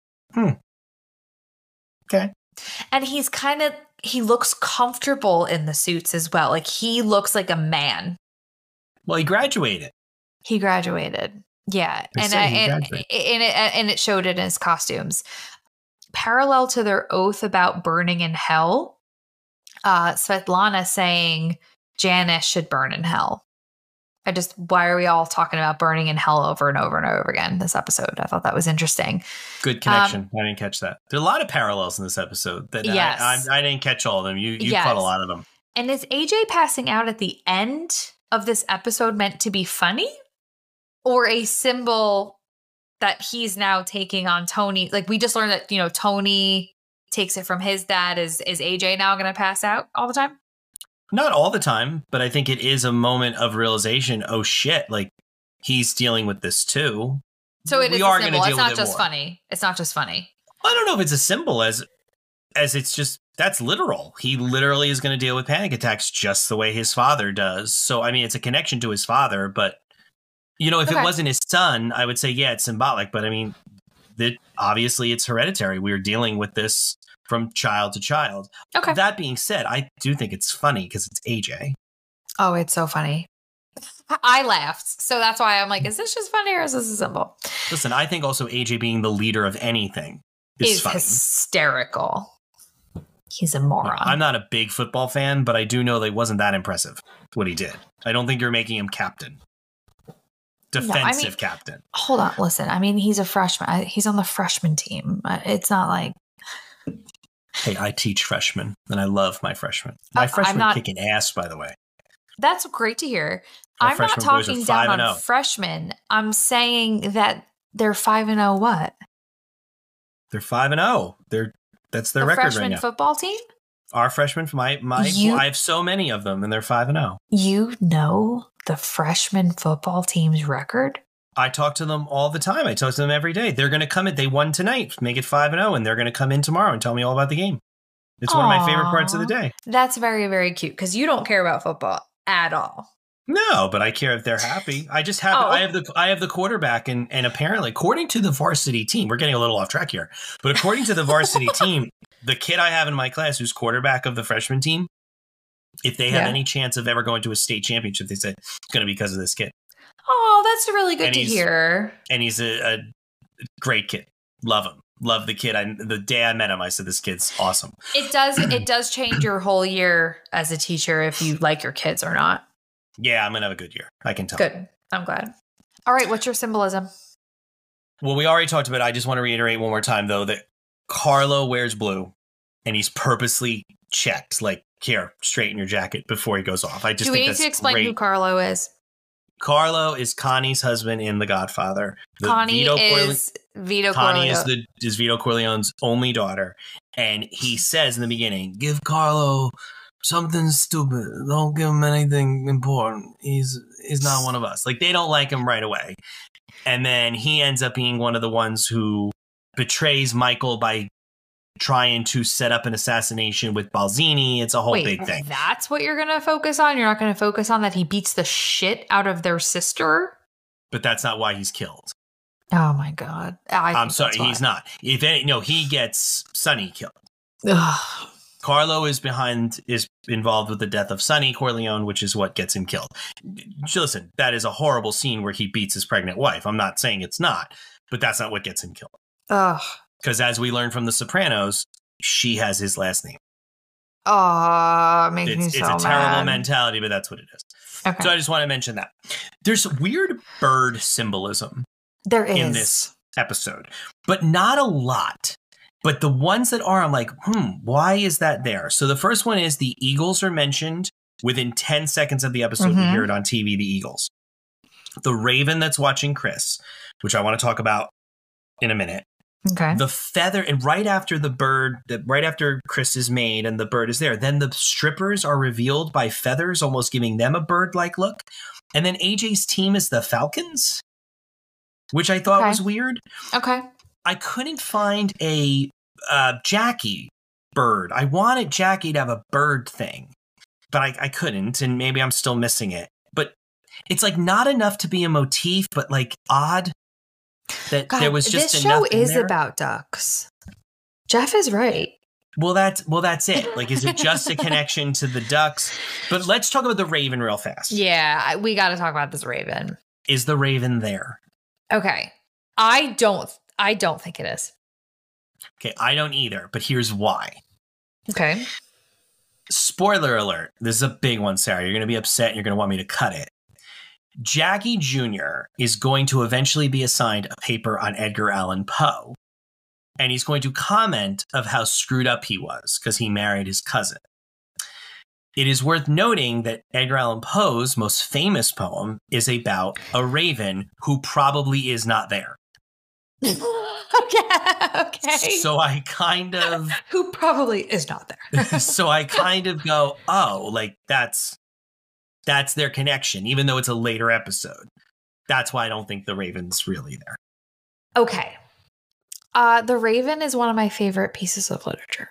Okay. And he looks comfortable in the suits as well. Like he looks like a man. Well, he graduated. Yeah. And it showed it in his costumes. Parallel to their oath about burning in hell, Svetlana saying Janice should burn in hell. Why are we all talking about burning in hell over and over and over again this episode? I thought that was interesting. Good connection. I didn't catch that. There are a lot of parallels in this episode that I didn't catch all of them. You caught a lot of them. And is AJ passing out at the end of this episode meant to be funny or a symbol that he's now taking on Tony? Like we just learned that, Tony takes it from his dad. Is AJ now going to pass out all the time? Not all the time, but I think it is a moment of realization. Oh shit! Like he's dealing with this too. So it is a symbol. It's not just funny. It's not just funny. I don't know if it's a symbol as it's just that's literal. He literally is going to deal with panic attacks just the way his father does. So I mean, it's a connection to his father. But if it wasn't his son, I would say it's symbolic. But I mean, obviously it's hereditary. We're dealing with this from child to child. Okay. That being said, I do think it's funny because it's AJ. Oh, it's so funny. I laughed. So that's why I'm like, is this just funny or is this a symbol? Listen, I think also AJ being the leader of anything is funny. Hysterical. He's a moron. I'm not a big football fan, but I do know that it wasn't that impressive what he did. I don't think you're making him captain. Defensive captain. Hold on. Listen, I mean, he's a freshman. He's on the freshman team. It's not like... Hey, I teach freshmen, and I love my freshmen. My freshmen are kicking ass, by the way. That's great to hear. I'm not talking down on freshmen. I'm saying that they're 5-0 what? They're 5-0. That's their record right now. The freshman football team? Our freshmen, I have so many of them, and they're 5-0. You know the freshman football team's record? I talk to them all the time. I talk to them every day. They're going to come in. They won tonight, make it 5-0, and they're going to come in tomorrow and tell me all about the game. It's one of my favorite parts of the day. That's very, very cute because you don't care about football at all. No, but I care if they're happy. I just have I have the quarterback, and apparently, according to the varsity team, we're getting a little off track here, but according to the varsity team, the kid I have in my class who's quarterback of the freshman team, if they have any chance of ever going to a state championship, they say it's going to be because of this kid. Oh, that's really good to hear. And he's a great kid. Love him. Love the kid. The day I met him, I said, this kid's awesome. It does change your whole year as a teacher if you like your kids or not. Yeah, I'm going to have a good year. I can tell. Good. I'm glad. All right. What's your symbolism? Well, we already talked about it. I just want to reiterate one more time, though, that Carlo wears blue and he's purposely checked, like, here, straighten your jacket before he goes off. Do we need to explain who Carlo is? Carlo is Connie's husband in The Godfather. Connie is Vito Corleone. Connie is Vito Corleone's only daughter. And he says in the beginning, give Carlo something stupid. Don't give him anything important. He's not one of us. Like, they don't like him right away. And then he ends up being one of the ones who betrays Michael by trying to set up an assassination with Balzini. It's a whole big thing. That's what you're going to focus on? You're not going to focus on that he beats the shit out of their sister? But that's not why he's killed. Oh my God. I'm sorry, he's not. He gets Sonny killed. Ugh. Carlo is involved with the death of Sonny Corleone, which is what gets him killed. Listen, that is a horrible scene where he beats his pregnant wife. I'm not saying it's not, but that's not what gets him killed. Ugh. Because as we learned from The Sopranos, she has his last name. Oh, makes me so mad. It's a terrible mentality, but that's what it is. Okay. So I just want to mention that. There's weird bird symbolism There is. in this episode, but not a lot. But the ones that are, I'm like, why is that there? So the first one is the Eagles are mentioned within 10 seconds of the episode. We hear it on TV, the Eagles. The raven that's watching Chris, which I want to talk about in a minute. Okay. The feather, and right after the bird, right after Chris is made and the bird is there, then the strippers are revealed by feathers, almost giving them a bird-like look. And then AJ's team is the Falcons, which I thought was weird. Okay. I couldn't find a Jackie bird. I wanted Jackie to have a bird thing, but I couldn't, and maybe I'm still missing it. But it's like not enough to be a motif, but like odd that there was just this enough. This show is about ducks. Jeff is right. Well, that's it. Like, is it just a connection to the ducks? But let's talk about the raven real fast. Yeah, we got to talk about this raven. Is the raven there? Okay. I don't think it is. Okay, I don't either, but here's why. Okay. Spoiler alert. This is a big one, Sarah. You're going to be upset and you're going to want me to cut it. Jackie Jr. is going to eventually be assigned a paper on Edgar Allan Poe. And he's going to comment of how screwed up he was because he married his cousin. It is worth noting that Edgar Allan Poe's most famous poem is about a raven who probably is not there. Okay. So I kind of... Who probably is not there. So I kind of go, oh, like that's their connection, even though it's a later episode. That's why I don't think the raven's really there. Okay. The Raven is one of my favorite pieces of literature.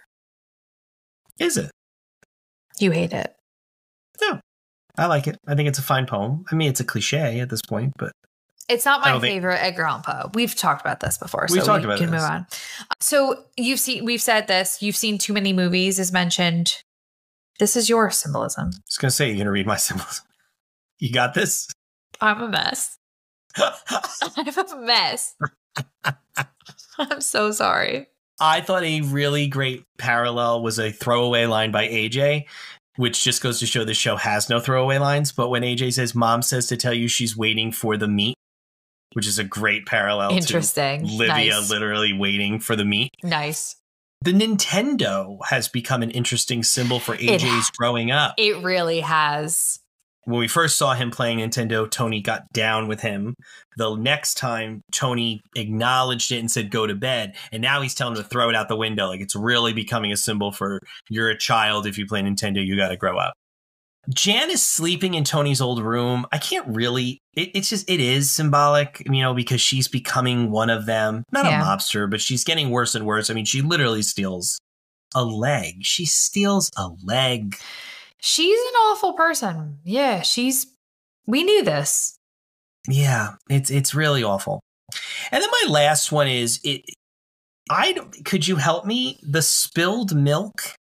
Is it? You hate it. No, I like it. I think it's a fine poem. I mean, it's a cliche at this point, but... It's not my favorite Edgar Allan Poe. We've talked about this before, so we can move on. So we've said this. You've seen Too Many Movies is mentioned. This is your symbolism. I was going to say, you're going to read my symbolism. You got this? I'm a mess. I'm a mess. I'm so sorry. I thought a really great parallel was a throwaway line by AJ, which just goes to show the show has no throwaway lines. But when AJ says, Mom says to tell you she's waiting for the meat, which is a great parallel Interesting. to Livia Nice. literally waiting for the meat. Nice. The Nintendo has become an interesting symbol for AJ's growing up. It really has. When we first saw him playing Nintendo, Tony got down with him. The next time, Tony acknowledged it and said, go to bed. And now he's telling him to throw it out the window. Like, it's really becoming a symbol for you're a child. If you play Nintendo, you got to grow up. Jan is sleeping in Tony's old room. I can't really, it is symbolic, because she's becoming one of them. Not a mobster, but she's getting worse and worse. I mean, she literally steals a leg. She steals a leg. She's an awful person. Yeah, we knew this. Yeah, it's really awful. And then my last one is, could you help me? The spilled milk.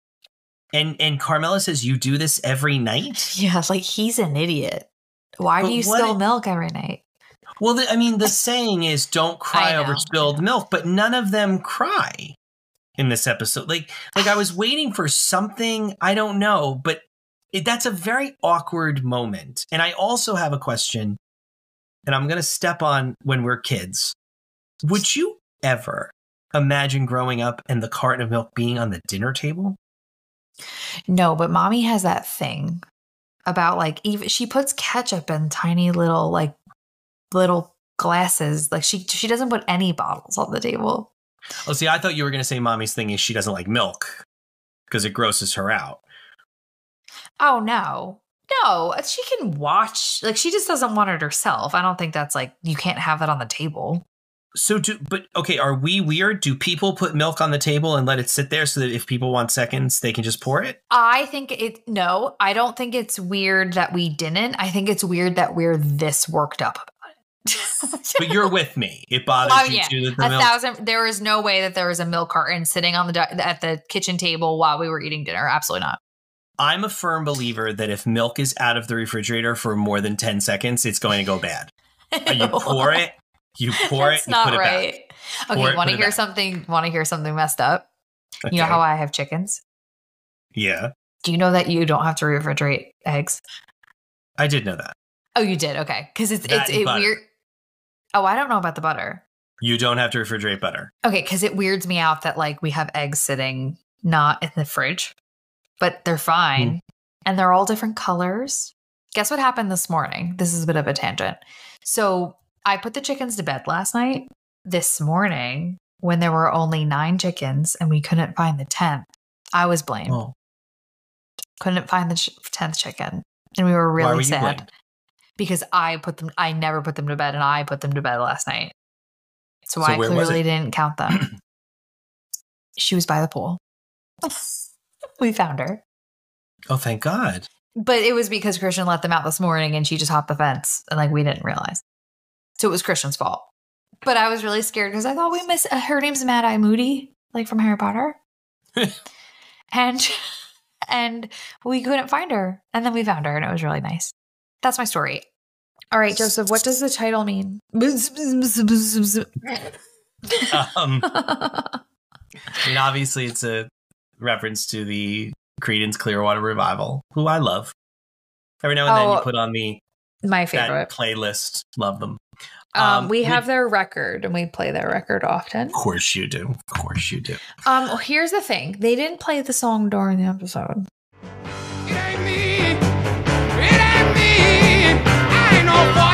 And Carmela says, you do this every night? Yeah, like he's an idiot. Why do you spill milk every night? Well, the saying is don't cry over spilled milk, but none of them cry in this episode. Like I was waiting for something, I don't know, but that's a very awkward moment. And I also have a question, and I'm going to step on when we're kids. Would you ever imagine growing up and the carton of milk being on the dinner table? No, but mommy has that thing about like even she puts ketchup in tiny little glasses. Like she doesn't put any bottles on the table. Oh, see, I thought you were going to say mommy's thing is she doesn't like milk because it grosses her out. Oh, no, she can watch. Like she just doesn't want it herself. I don't think that's like you can't have it on the table. are we weird? Do people put milk on the table and let it sit there so that if people want seconds, they can just pour it? I don't think it's weird that we didn't. I think it's weird that we're this worked up about it. But you're with me. It bothers you too that the milk. There is no way that there was a milk carton sitting on at the kitchen table while we were eating dinner. Absolutely not. I'm a firm believer that if milk is out of the refrigerator for more than 10 seconds, it's going to go bad. You pour it. You pour it, you put it back. Okay, want to hear something messed up? Okay. You know how I have chickens? Yeah. Do you know that you don't have to refrigerate eggs? I did know that. Oh, you did? Okay. Because it's butter. weird. Oh, I don't know about the butter. You don't have to refrigerate butter. Okay, because it weirds me out that like we have eggs sitting not in the fridge, but they're fine. And they're all different colors. Guess what happened this morning? This is a bit of a tangent. So I put the chickens to bed last night. This morning, when there were only 9 chickens and we couldn't find the 10th, I was blamed. Oh. Couldn't find the 10th chicken. And we were really sad blamed? because I never put them to bed and I put them to bed last night. So I clearly didn't count them. She was by the pool. We found her. Oh, thank God. But it was because Christian let them out this morning and she just hopped the fence and like we didn't realize. So it was Christian's fault. But I was really scared because I thought we missed her name's Mad Eye Moody, like from Harry Potter. and we couldn't find her. And then we found her and it was really nice. That's my story. All right, Joseph, what does the title mean? Obviously it's a reference to the Creedence Clearwater Revival, who I love. Every now and then you put on my favorite that playlist. Love them. We have their record and we play their record often. Of course you do. Of course you do. Well, here's the thing. They didn't play the song during the episode. It ain't me. It ain't me. I ain't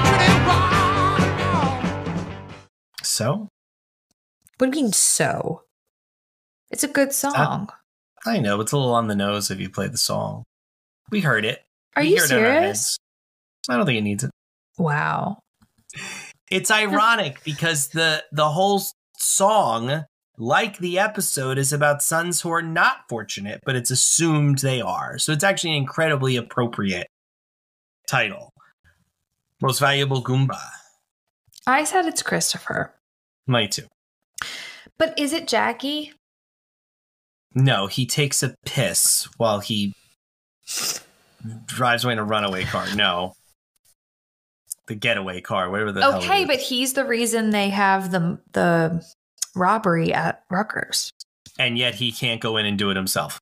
no fortunate wrong. So? What do you mean so? It's a good song. I know. It's a little on the nose if you play the song. We heard it. Are you serious? I don't think it needs it. Wow. It's ironic because the whole song, like the episode, is about sons who are not fortunate, but it's assumed they are. So it's actually an incredibly appropriate title. Most Valuable Goomba. I said it's Christopher. Me too. But is it Jackie? No, he takes a piss while he drives away in a runaway car. No. The getaway car, whatever the hell. Okay, but he's the reason they have the robbery at Rutgers. And yet he can't go in and do it himself.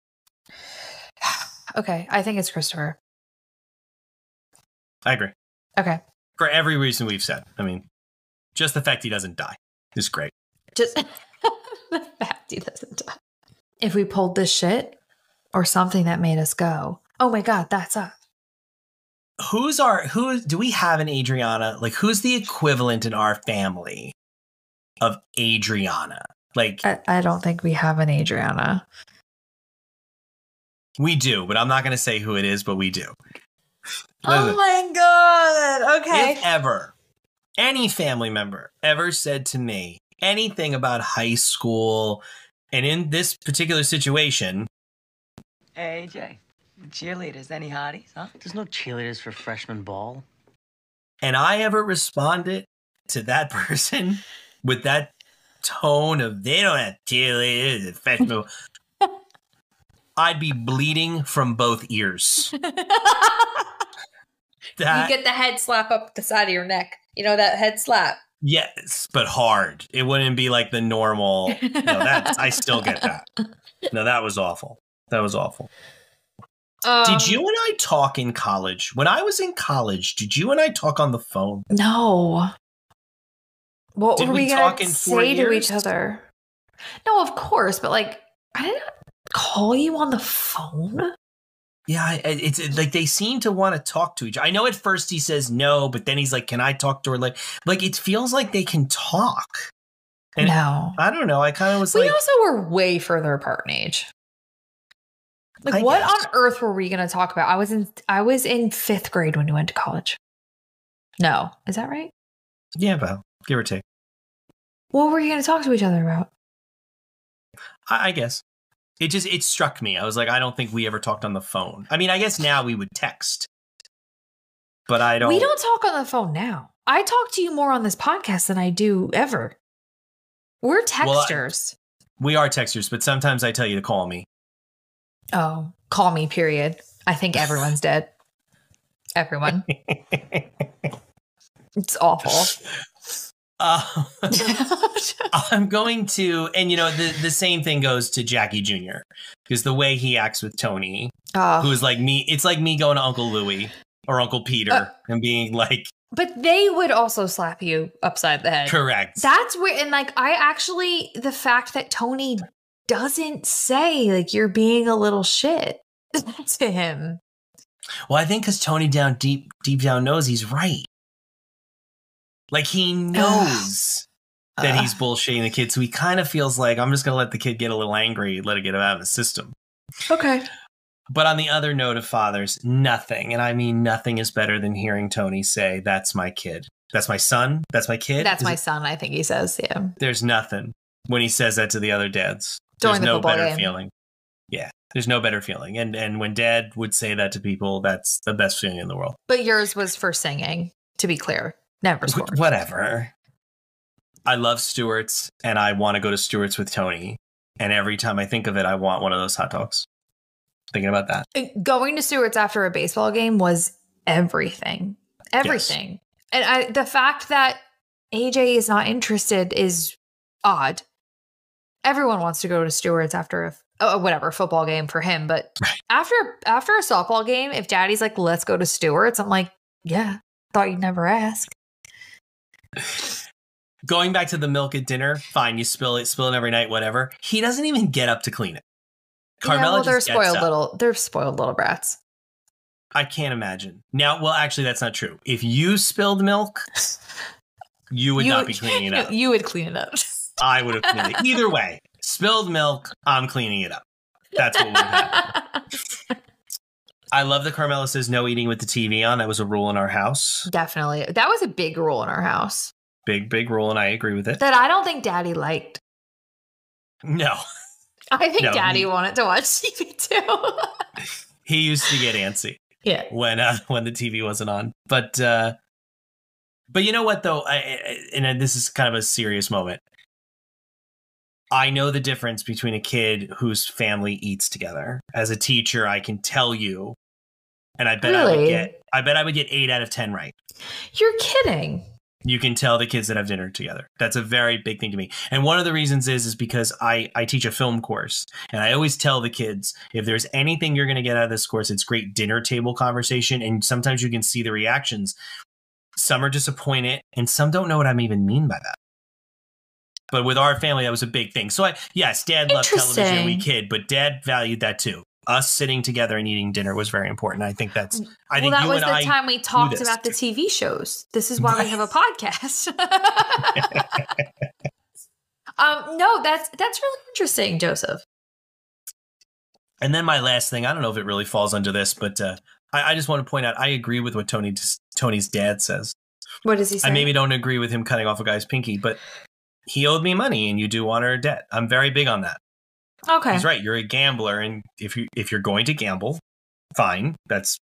Okay, I think it's Christopher. I agree. Okay. For every reason we've said. I mean, just the fact he doesn't die is great. Just the fact he doesn't die. If we pulled this shit or something that made us go, oh my God, that's us. Who do we have an Adriana? Like, who's the equivalent in our family of Adriana? Like, I don't think we have an Adriana. We do, but I'm not going to say who it is, but we do. Oh my God. Okay. If ever any family member ever said to me anything about high school, and in this particular situation. Hey, AJ. Cheerleaders, any hotties, huh? There's no cheerleaders for freshman ball. And I ever responded to that person with that tone of, they don't have cheerleaders at freshman ball. I'd be bleeding from both ears. You get the head slap up the side of your neck. You know, that head slap. Yes, but hard. It wouldn't be like the normal. No, I still get that. No, that was awful. That was awful. Did you and I talk in college? When I was in college, did you and I talk on the phone? No. What did were we talk going in to 4 say years? to each other? No, of course, but like, I didn't call you on the phone. Yeah, it's like they seem to want to talk to each other. I know at first he says no, but then he's like, can I talk to her? Like it feels like they can talk. And no. I don't know. I kind of was we also were way further apart in age. Like, what on earth were we going to talk about? I was in 5th grade when you went to college. No. Is that right? Yeah, about give or take. What were you going to talk to each other about? I guess. It struck me. I was like, I don't think we ever talked on the phone. I mean, I guess now we would text. But I don't. We don't talk on the phone now. I talk to you more on this podcast than I do ever. We're texters. We are texters, but sometimes I tell you to call me. Oh, call me, period. I think everyone's dead. Everyone. It's awful. I'm going to, and the same thing goes to Jackie Jr. because the way he acts with Tony, who is like me, it's like me going to Uncle Louie or Uncle Peter and being like. But they would also slap you upside the head. Correct. That's where, and like, the fact that Tony doesn't say, like, you're being a little shit to him. Well, I think because Tony deep down knows he's right. Like, he knows that he's bullshitting the kid, so he kind of feels like, I'm just going to let the kid get a little angry, let it get him out of the system. Okay. But on the other note of fathers, nothing, and I mean nothing is better than hearing Tony say, that's my kid. That's my son. That's my kid. That's my son, I think he says, yeah. There's nothing when he says that to the other dads. During There's the no better game. feeling. Yeah, there's no better feeling. And when dad would say that to people, that's the best feeling in the world. But yours was for singing, to be clear. Never scored. Whatever. I love Stewart's, and I want to go to Stewart's with Tony. And every time I think of it, I want one of those hot dogs. Thinking about that. Going to Stewart's after a baseball game was everything. Everything. Yes. And the fact that AJ is not interested is odd. Everyone wants to go to Stewart's after a football game for him. But after a softball game, if daddy's like, let's go to Stewart's, I'm like, yeah, thought you'd never ask. Going back to the milk at dinner, fine, you spill it every night, whatever. He doesn't even get up to clean it. Carmela they're spoiled little brats. I can't imagine. Now, well, actually, that's not true. If you spilled milk, you would not be cleaning it up. You would clean it up. I would have cleaned it. Either way, spilled milk, I'm cleaning it up. That's what would happen. I love that Carmela says no eating with the TV on. That was a rule in our house. Definitely. That was a big rule in our house. Big rule, and I agree with it. That I don't think Daddy liked. No. I think Daddy wanted to watch TV too. He used to get antsy. Yeah. When the TV wasn't on. But you know what, though? And this is kind of a serious moment. I know the difference between a kid whose family eats together. As a teacher, I can tell you, and I bet I would get 8 out of 10 right. You're kidding. You can tell the kids that have dinner together. That's a very big thing to me. And one of the reasons is because I teach a film course. And I always tell the kids, if there's anything you're going to get out of this course, it's great dinner table conversation. And sometimes you can see the reactions. Some are disappointed, and some don't know what I even mean by that. But with our family, that was a big thing. So yes, Dad loved television when we kid, but Dad valued that too. Us sitting together and eating dinner was very important. I think that was the time we talked about the TV shows. This is why we have a podcast. No, that's really interesting, Joseph. And then my last thing, I don't know if it really falls under this, but I just want to point out, I agree with what Tony's dad says. What does he say? I maybe don't agree with him cutting off a guy's pinky, but he owed me money and you do honor a debt. I'm very big on that. Okay. He's right. You're a gambler, and if you're going to gamble, fine.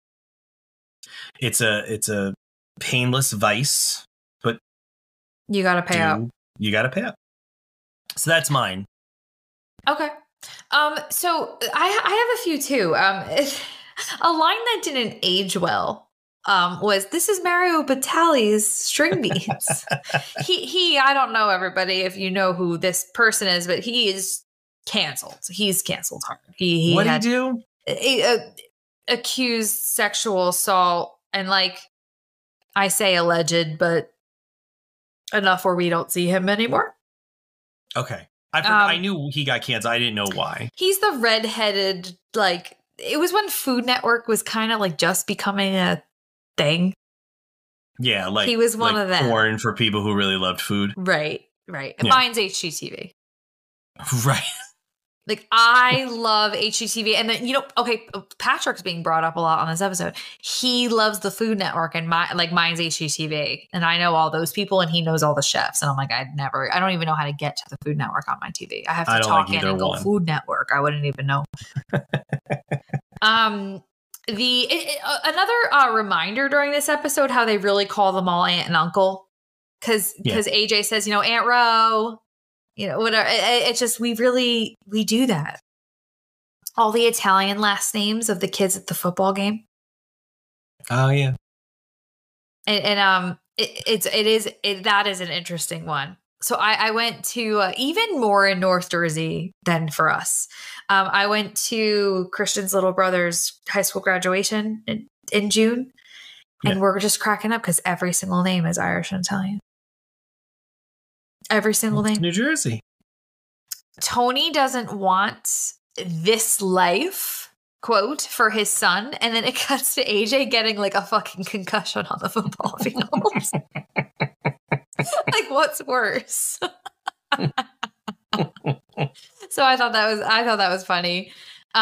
It's a painless vice, but you got to pay out. You got to pay out. So that's mine. Okay. So I have a few too. A line that didn't age well was, "This is Mario Batali's string beans." he I don't know, everybody, if you know who this person is, but he is canceled. He's canceled hard. What did he do? Accused sexual assault, and I say alleged, but enough where we don't see him anymore. Okay. I knew he got canceled. I didn't know why. He's the redheaded, it was when Food Network was kind of just becoming a thing. Yeah, he was one of them. Porn for people who really loved food. Right. Yeah. Mine's HGTV. Right. Like, I love HGTV. And then, okay, Patrick's being brought up a lot on this episode. He loves the Food Network, and mine's HGTV. And I know all those people, and he knows all the chefs. And I'm like, I don't even know how to get to the Food Network on my TV. I have to talk in and go Food Network. I wouldn't even know. Another reminder during this episode, how they really call them all aunt and uncle. Because AJ says, Aunt Ro, whatever. It's just, we do that. All the Italian last names of the kids at the football game. Oh yeah. And that is an interesting one. So I went to even more in North Jersey than for us. I went to Christian's little brother's high school graduation in June, and we're just cracking up because every single name is Irish and Italian. Every single name. New Jersey. Tony doesn't want this life, quote, for his son. And then it cuts to AJ getting like a fucking concussion on the football field. Like, what's worse? So I thought that was funny.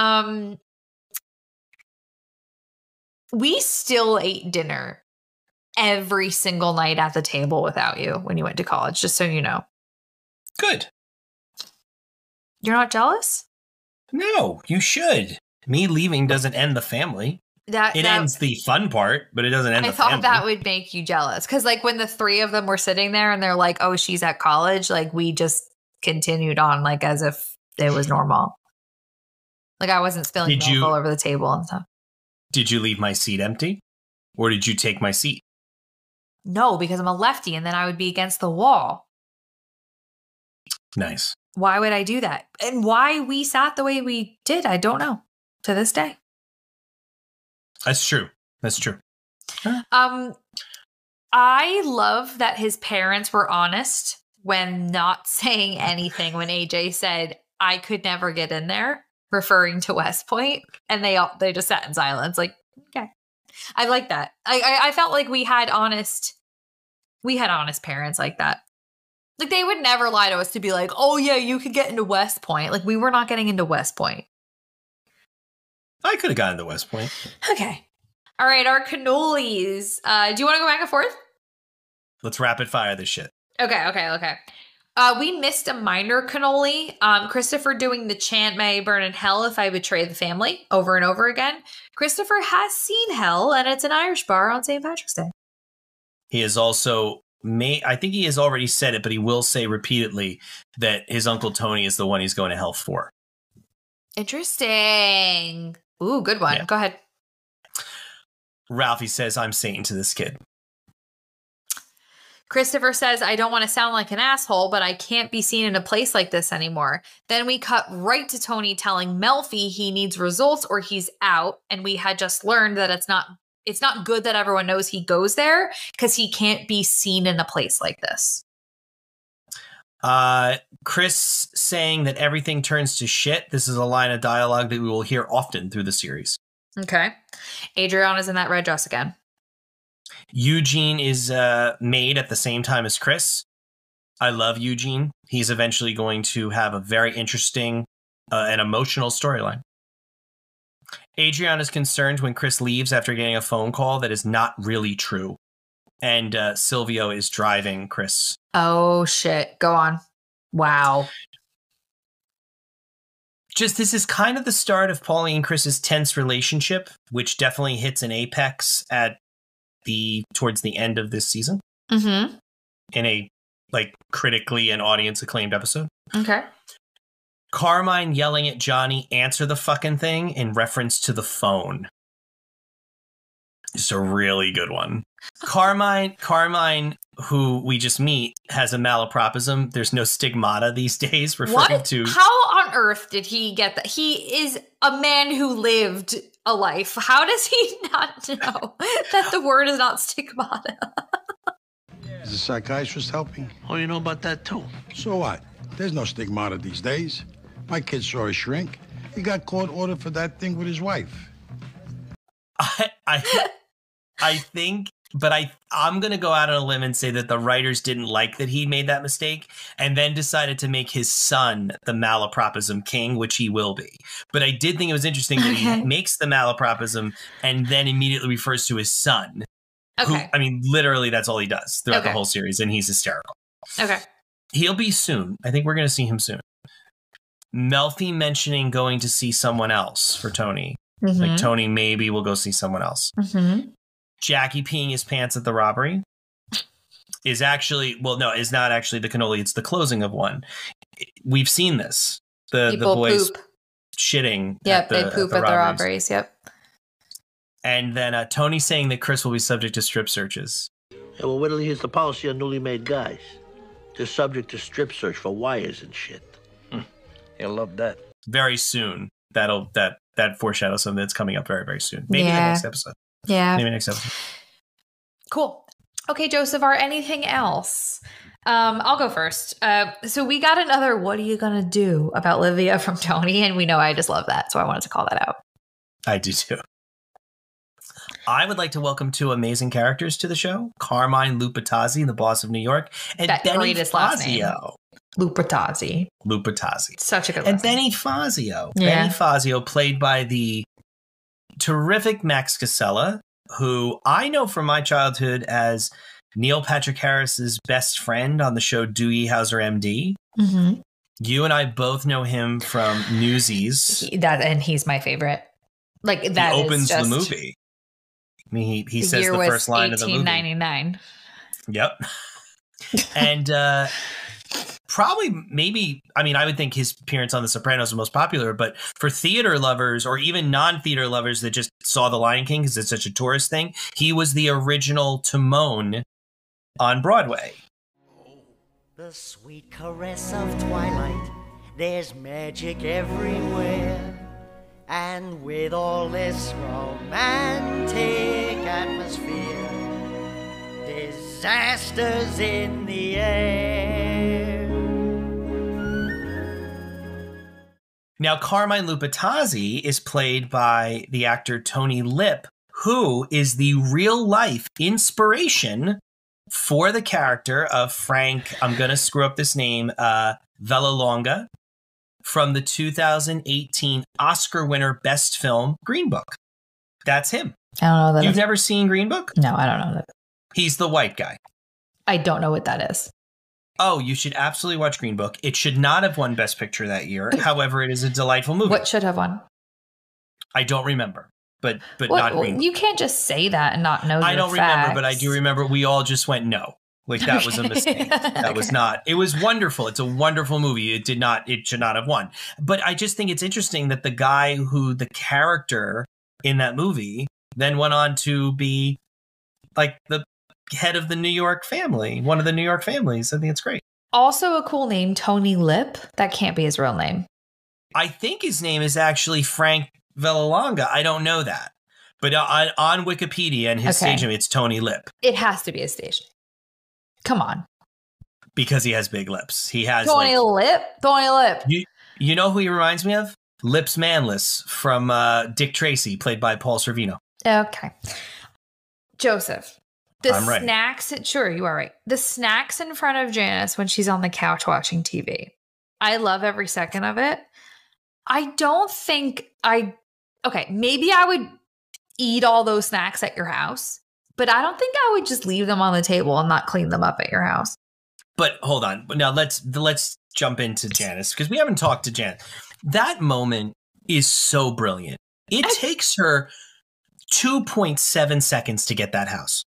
We still ate dinner every single night at the table without you when you went to college, just so you know. Good. You're not jealous? No, you should. Me leaving doesn't end the family. It ends the fun part, but it doesn't end the family. I thought that would make you jealous. Because like when the three of them were sitting there and they're like, oh, she's at college. Like we just continued on like as if it was normal. Like I wasn't spilling milk all over the table and stuff. Did you leave my seat empty? Or did you take my seat? No, because I'm a lefty and then I would be against the wall. Nice. Why would I do that? And why we sat the way we did, I don't know to this day. That's true. I love that his parents were honest when not saying anything when AJ said, I could never get in there, referring to West Point. And they just sat in silence like, okay. I like that. I felt like we had honest parents like that. Like they would never lie to us to be like, oh yeah, you could get into West Point. Like we were not getting into West Point. I could have gotten into West Point. Okay. All right, our cannolis. Do you want to go back and forth? Let's rapid fire this shit. Okay. We missed a minor cannoli. Christopher doing the chant, may I burn in hell if I betray the family, over and over again. Christopher has seen hell, and it's an Irish bar on St. Patrick's Day. He is also, I think he has already said it, but he will say repeatedly that his Uncle Tony is the one he's going to hell for. Interesting. Ooh, good one. Yeah. Go ahead. Ralphie says, I'm Satan to this kid. Christopher says, I don't want to sound like an asshole, but I can't be seen in a place like this anymore. Then we cut right to Tony telling Melfi he needs results or he's out. And we had just learned that it's not good that everyone knows he goes there because he can't be seen in a place like this. Chris saying that everything turns to shit. This is a line of dialogue that we will hear often through the series. Okay. Adriana's in that red dress again. Eugene is made at the same time as Chris. I love Eugene. He's eventually going to have a very interesting and emotional storyline. Adriana is concerned when Chris leaves after getting a phone call that is not really true. And Silvio is driving Chris. Oh, shit. Go on. Wow. This is kind of the start of Paulie and Chris's tense relationship, which definitely hits an apex towards the end of this season. Mm-hmm. In a critically and audience acclaimed episode. Okay. Carmine yelling at Johnny, answer the fucking thing, in reference to the phone. Just a really good one. Carmine, who we just meet, has a malapropism. There's no stigmata these days referring to... How on earth did he get that? He is a man who lived a life. How does he not know that the word is not stigmata? Is the psychiatrist helping? Oh, you know about that too? So what? There's no stigmata these days. My kid saw a shrink. He got court ordered for that thing with his wife. I think But I'm going to go out on a limb and say that the writers didn't like that he made that mistake and then decided to make his son the malapropism king, which he will be. But I did think it was interesting that he makes the malapropism and then immediately refers to his son. Okay. Who, I mean, literally, that's all he does throughout the whole series, and he's hysterical. Okay. He'll be soon. I think we're going to see him soon. Melfi mentioning going to see someone else for Tony. Mm-hmm. Like, Tony maybe will go see someone else. Mm-hmm. Jackie peeing his pants at the robbery is actually, is not actually the cannoli. It's the closing of one. We've seen this. The boys poop. Shitting. Yep, they poop at the robberies. Yep. And then Tony saying that Chris will be subject to strip searches. Yeah, well, wait till he hears the policy on newly made guys. They're subject to strip search for wires and shit. He'll love that. Very soon. That foreshadows something that's coming up very, very soon. Maybe the next episode. Yeah. Maybe next episode. Cool. Okay, Joseph, are anything else? I'll go first. So we got another "what are you gonna do" about Livia from Tony, and we know I just love that, so I wanted to call that out. I do too. I would like to welcome two amazing characters to the show: Carmine Lupatazzi, the boss of New York, and that Benny greatest last name. Fazio. Lupatazzi. Such a good And last name. Benny Fazio. Yeah. Benny Fazio, played by the terrific Max Casella, who I know from my childhood as Neil Patrick Harris's best friend on the show Doogie Howser MD. Mm-hmm. You and I both know him from Newsies. And he's my favorite. Like that he opens is just the movie. I mean, he says year the was first line of the movie. 1899. Yep. And probably, maybe, I mean, I would think his appearance on The Sopranos is the most popular, but for theater lovers or even non-theater lovers that just saw The Lion King because it's such a tourist thing, he was the original Timon on Broadway. The sweet caress of twilight, there's magic everywhere. And with all this romantic atmosphere, disasters in the air. Now, Carmine Lupatazzi is played by the actor Tony Lip, who is the real-life inspiration for the character of Frank, I'm going to screw up this name, Vallelonga, from the 2018 Oscar winner Best Film, Green Book. That's him. I don't know that. You've never seen Green Book? No, I don't know that. He's the white guy. I don't know what that is. Oh, you should absolutely watch Green Book. It should not have won Best Picture that year. However, it is a delightful movie. What should have won? I don't remember, but not Green Book. You can't just say that and not know. I don't remember, but I do remember we all just went no. Like that was a mistake. That was not. It was wonderful. It's a wonderful movie. It should not have won. But I just think it's interesting that the guy who the character in that movie then went on to be like the head of the New York family, one of the New York families. I think it's great. Also a cool name, Tony Lip. That can't be his real name. I think his name is actually Frank Vallelonga. I don't know that. But on Wikipedia and his stage name, it's Tony Lip. It has to be his stage name. Come on. Because he has big lips. He has Tony Lip. You know who he reminds me of? Lips Manless from Dick Tracy, played by Paul Sorvino. Okay. Joseph. I'm ready. Sure, you are right. The snacks in front of Janice when she's on the couch watching TV. I love every second of it. I don't think maybe I would eat all those snacks at your house, but I don't think I would just leave them on the table and not clean them up at your house. But hold on. Now let's jump into Janice because we haven't talked to Janice. That moment is so brilliant. It takes her 2.7 seconds to get that house.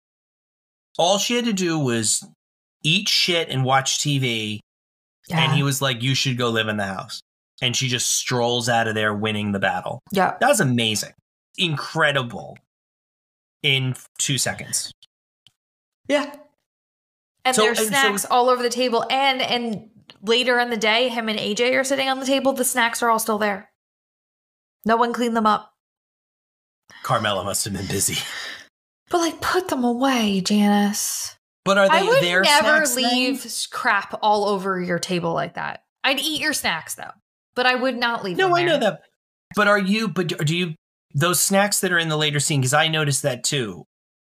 All she had to do was eat shit and watch TV. Yeah. And he was like, you should go live in the house. And she just strolls out of there winning the battle. Yeah. That was amazing. Incredible. In 2 seconds. Yeah. And there's snacks all over the table. And later in the day, him and AJ are sitting on the table. The snacks are all still there. No one cleaned them up. Carmela must have been busy. But like, put them away, Janice. But are they their snacks? I would never leave crap all over your table like that. I'd eat your snacks though, but I would not leave them there. No, I know that. But do you, those snacks that are in the later scene, because I noticed that too.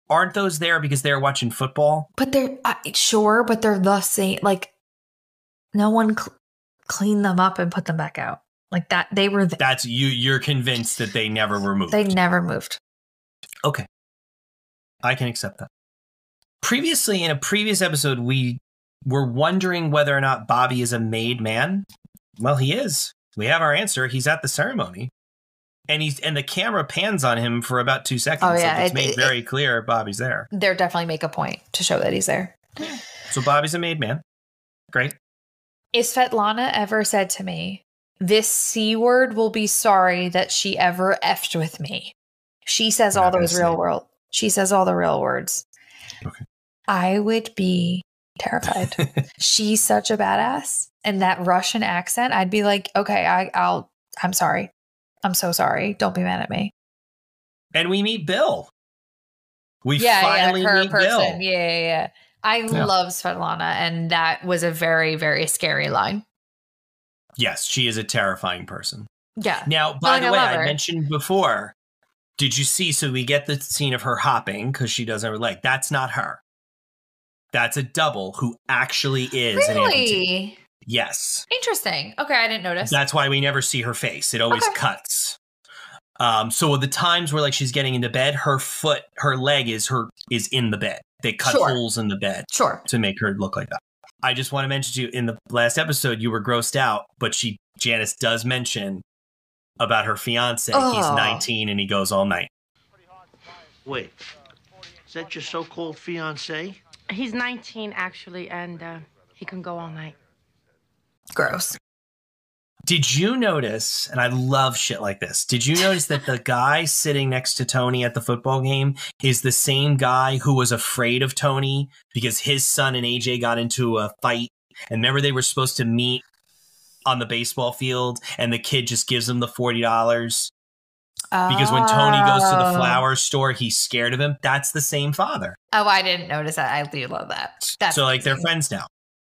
aren't those there because they're watching football? But they're sure, but they're the same. Like no one cleaned them up and put them back out like that. They were. That's you. You're convinced that they never were moved. They never moved. Okay, I can accept that. Previously, in a previous episode, we were wondering whether or not Bobby is a made man. Well, he is. We have our answer. He's at the ceremony. And the camera pans on him for about 2 seconds. Oh, yeah. Like it's made very clear Bobby's there. They're definitely make a point to show that he's there. So Bobby's a made man. Great. If Svetlana ever said to me, this C word will be sorry that she ever effed with me. She says all those real world. She says all the real words. Okay. I would be terrified. She's such a badass. And that Russian accent, I'd be like, okay, I'm sorry. I'm so sorry. Don't be mad at me. And we meet Bill. We finally meet Bill. Yeah. I love Svetlana, and that was a very, very scary line. Yes, she is a terrifying person. Yeah. Now, by the way, I mentioned before, did you see, so we get the scene of her hopping because she doesn't have her leg. That's not her. That's a double who actually is an amputee. Yes. Interesting. Okay, I didn't notice. That's why we never see her face. It always cuts. So the times where like she's getting into bed, her leg is in the bed. They cut holes in the bed to make her look like that. I just want to mention to you, in the last episode, you were grossed out, but Janice does mention about her fiance. Oh. He's 19 and he goes all night. Wait, is that your so-called fiance? He's 19, actually, and he can go all night. Gross. Did you notice, and I love shit like this, did you notice that the guy sitting next to Tony at the football game is the same guy who was afraid of Tony because his son and AJ got into a fight? And remember they were supposed to meet on the baseball field and the kid just gives him the $40? Because when Tony goes to the flower store, he's scared of him. That's the same father. Oh, I didn't notice that. I do love that. So like they're friends now.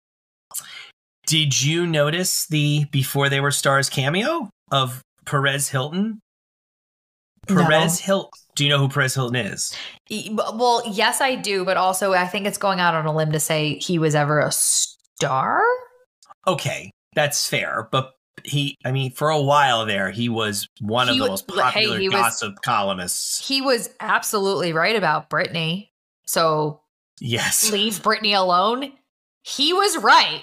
Did you notice the Before They Were Stars cameo of Perez Hilton? Perez Hilton. Do you know who Perez Hilton is? Well, yes, I do. But also, I think it's going out on a limb to say he was ever a star. Okay, that's fair. But for a while there, he was one of the most popular gossip columnists. He was absolutely right about Britney. So yes, leave Britney alone. He was right.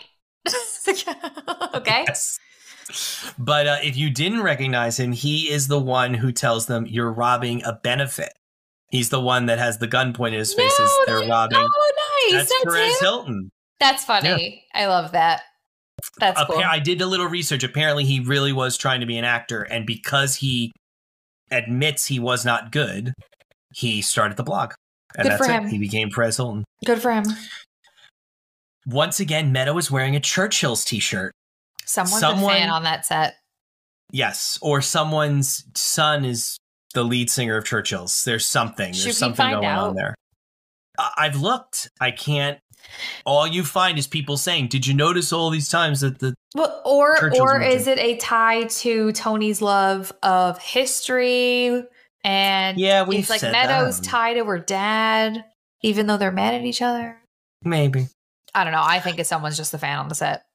Okay. Yes. But if you didn't recognize him, he is the one who tells them you're robbing a benefit. He's the one that has the gun pointed at his face as they're robbing. Oh, nice. That's Perez Hilton. That's funny. Yeah. I love that. That's cool. I did a little research. Apparently, he really was trying to be an actor. And because he admits he was not good, he started the blog. And good for him. He became Perez Hilton. Good for him. Once again, Meadow is wearing a Churchill's t-shirt. Someone's a fan on that set. Yes, or someone's son is the lead singer of Churchill's. There's something. There's something going on there. I've looked. I can't. All you find is people saying, "Did you notice all these times that the?" Well, or is it a tie to Tony's love of history? And we've said Meadow's tie to her dad, even though they're mad at each other. Maybe. I don't know. I think it's someone's just a fan on the set.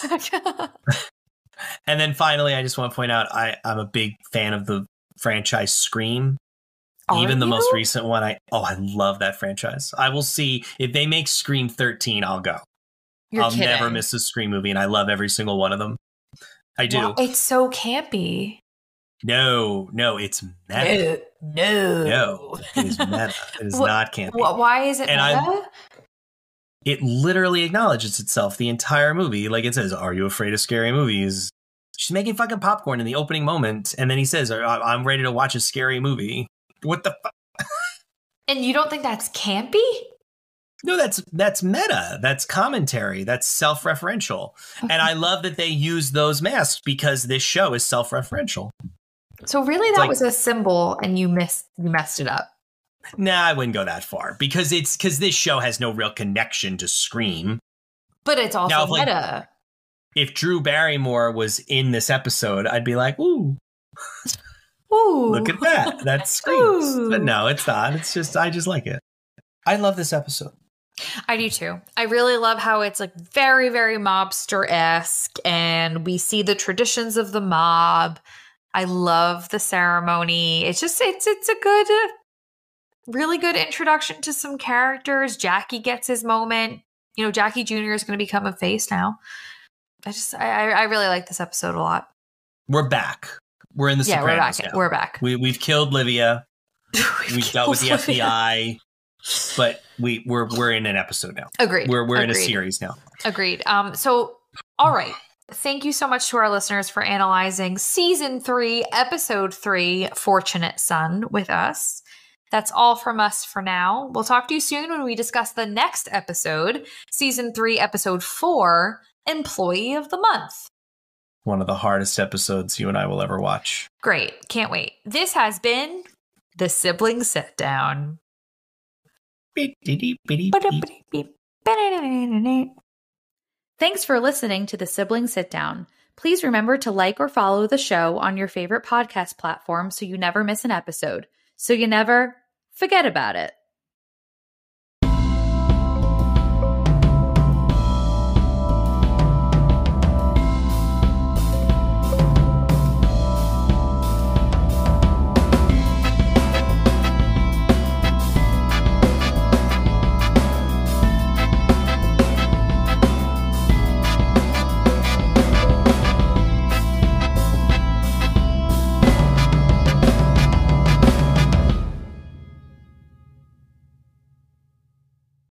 And then finally, I just want to point out I'm a big fan of the franchise Scream. Even the most recent one. I love that franchise. I will see if they make Scream 13, I'll go. I'll never miss a Scream movie, and I love every single one of them. I do. Wow, it's so campy. No, it's meta. No, it is meta. It is not campy. Why is it meta? It literally acknowledges itself the entire movie. Like it says, "Are you afraid of scary movies?" She's making fucking popcorn in the opening moment, and then he says, "I'm ready to watch a scary movie." What the fuck? And you don't think that's campy? No, that's meta. That's commentary. That's self-referential. And I love that they use those masks because this show is self-referential. So really that was a symbol and you messed it up. Nah, I wouldn't go that far because this show has no real connection to Scream. But it's also meta. If Drew Barrymore was in this episode, I'd be like, ooh. Ooh. Look at that. That screams. But no, it's not. It's just, I just like it. I love this episode. I do too. I really love how it's like very, very mobster-esque, and we see the traditions of the mob. I love the ceremony. It's a good, really good introduction to some characters. Jackie gets his moment. You know, Jackie Jr. is going to become a face now. I really like this episode a lot. We're back. We're in the Sopranos now. We're back. We've killed Livia. We've dealt with the FBI. But we're in an episode now. Agreed. We're in a series now. Agreed. So, all right. Thank you so much to our listeners for analyzing season 3, episode 3, Fortunate Son with us. That's all from us for now. We'll talk to you soon when we discuss the next episode, season 3, episode 4, Employee of the Month. One of the hardest episodes you and I will ever watch. Great. Can't wait. This has been the Sibling Sit Down. Thanks for listening to the Sibling Sit Down. Please remember to like or follow the show on your favorite podcast platform so you never miss an episode, so you never forget about it.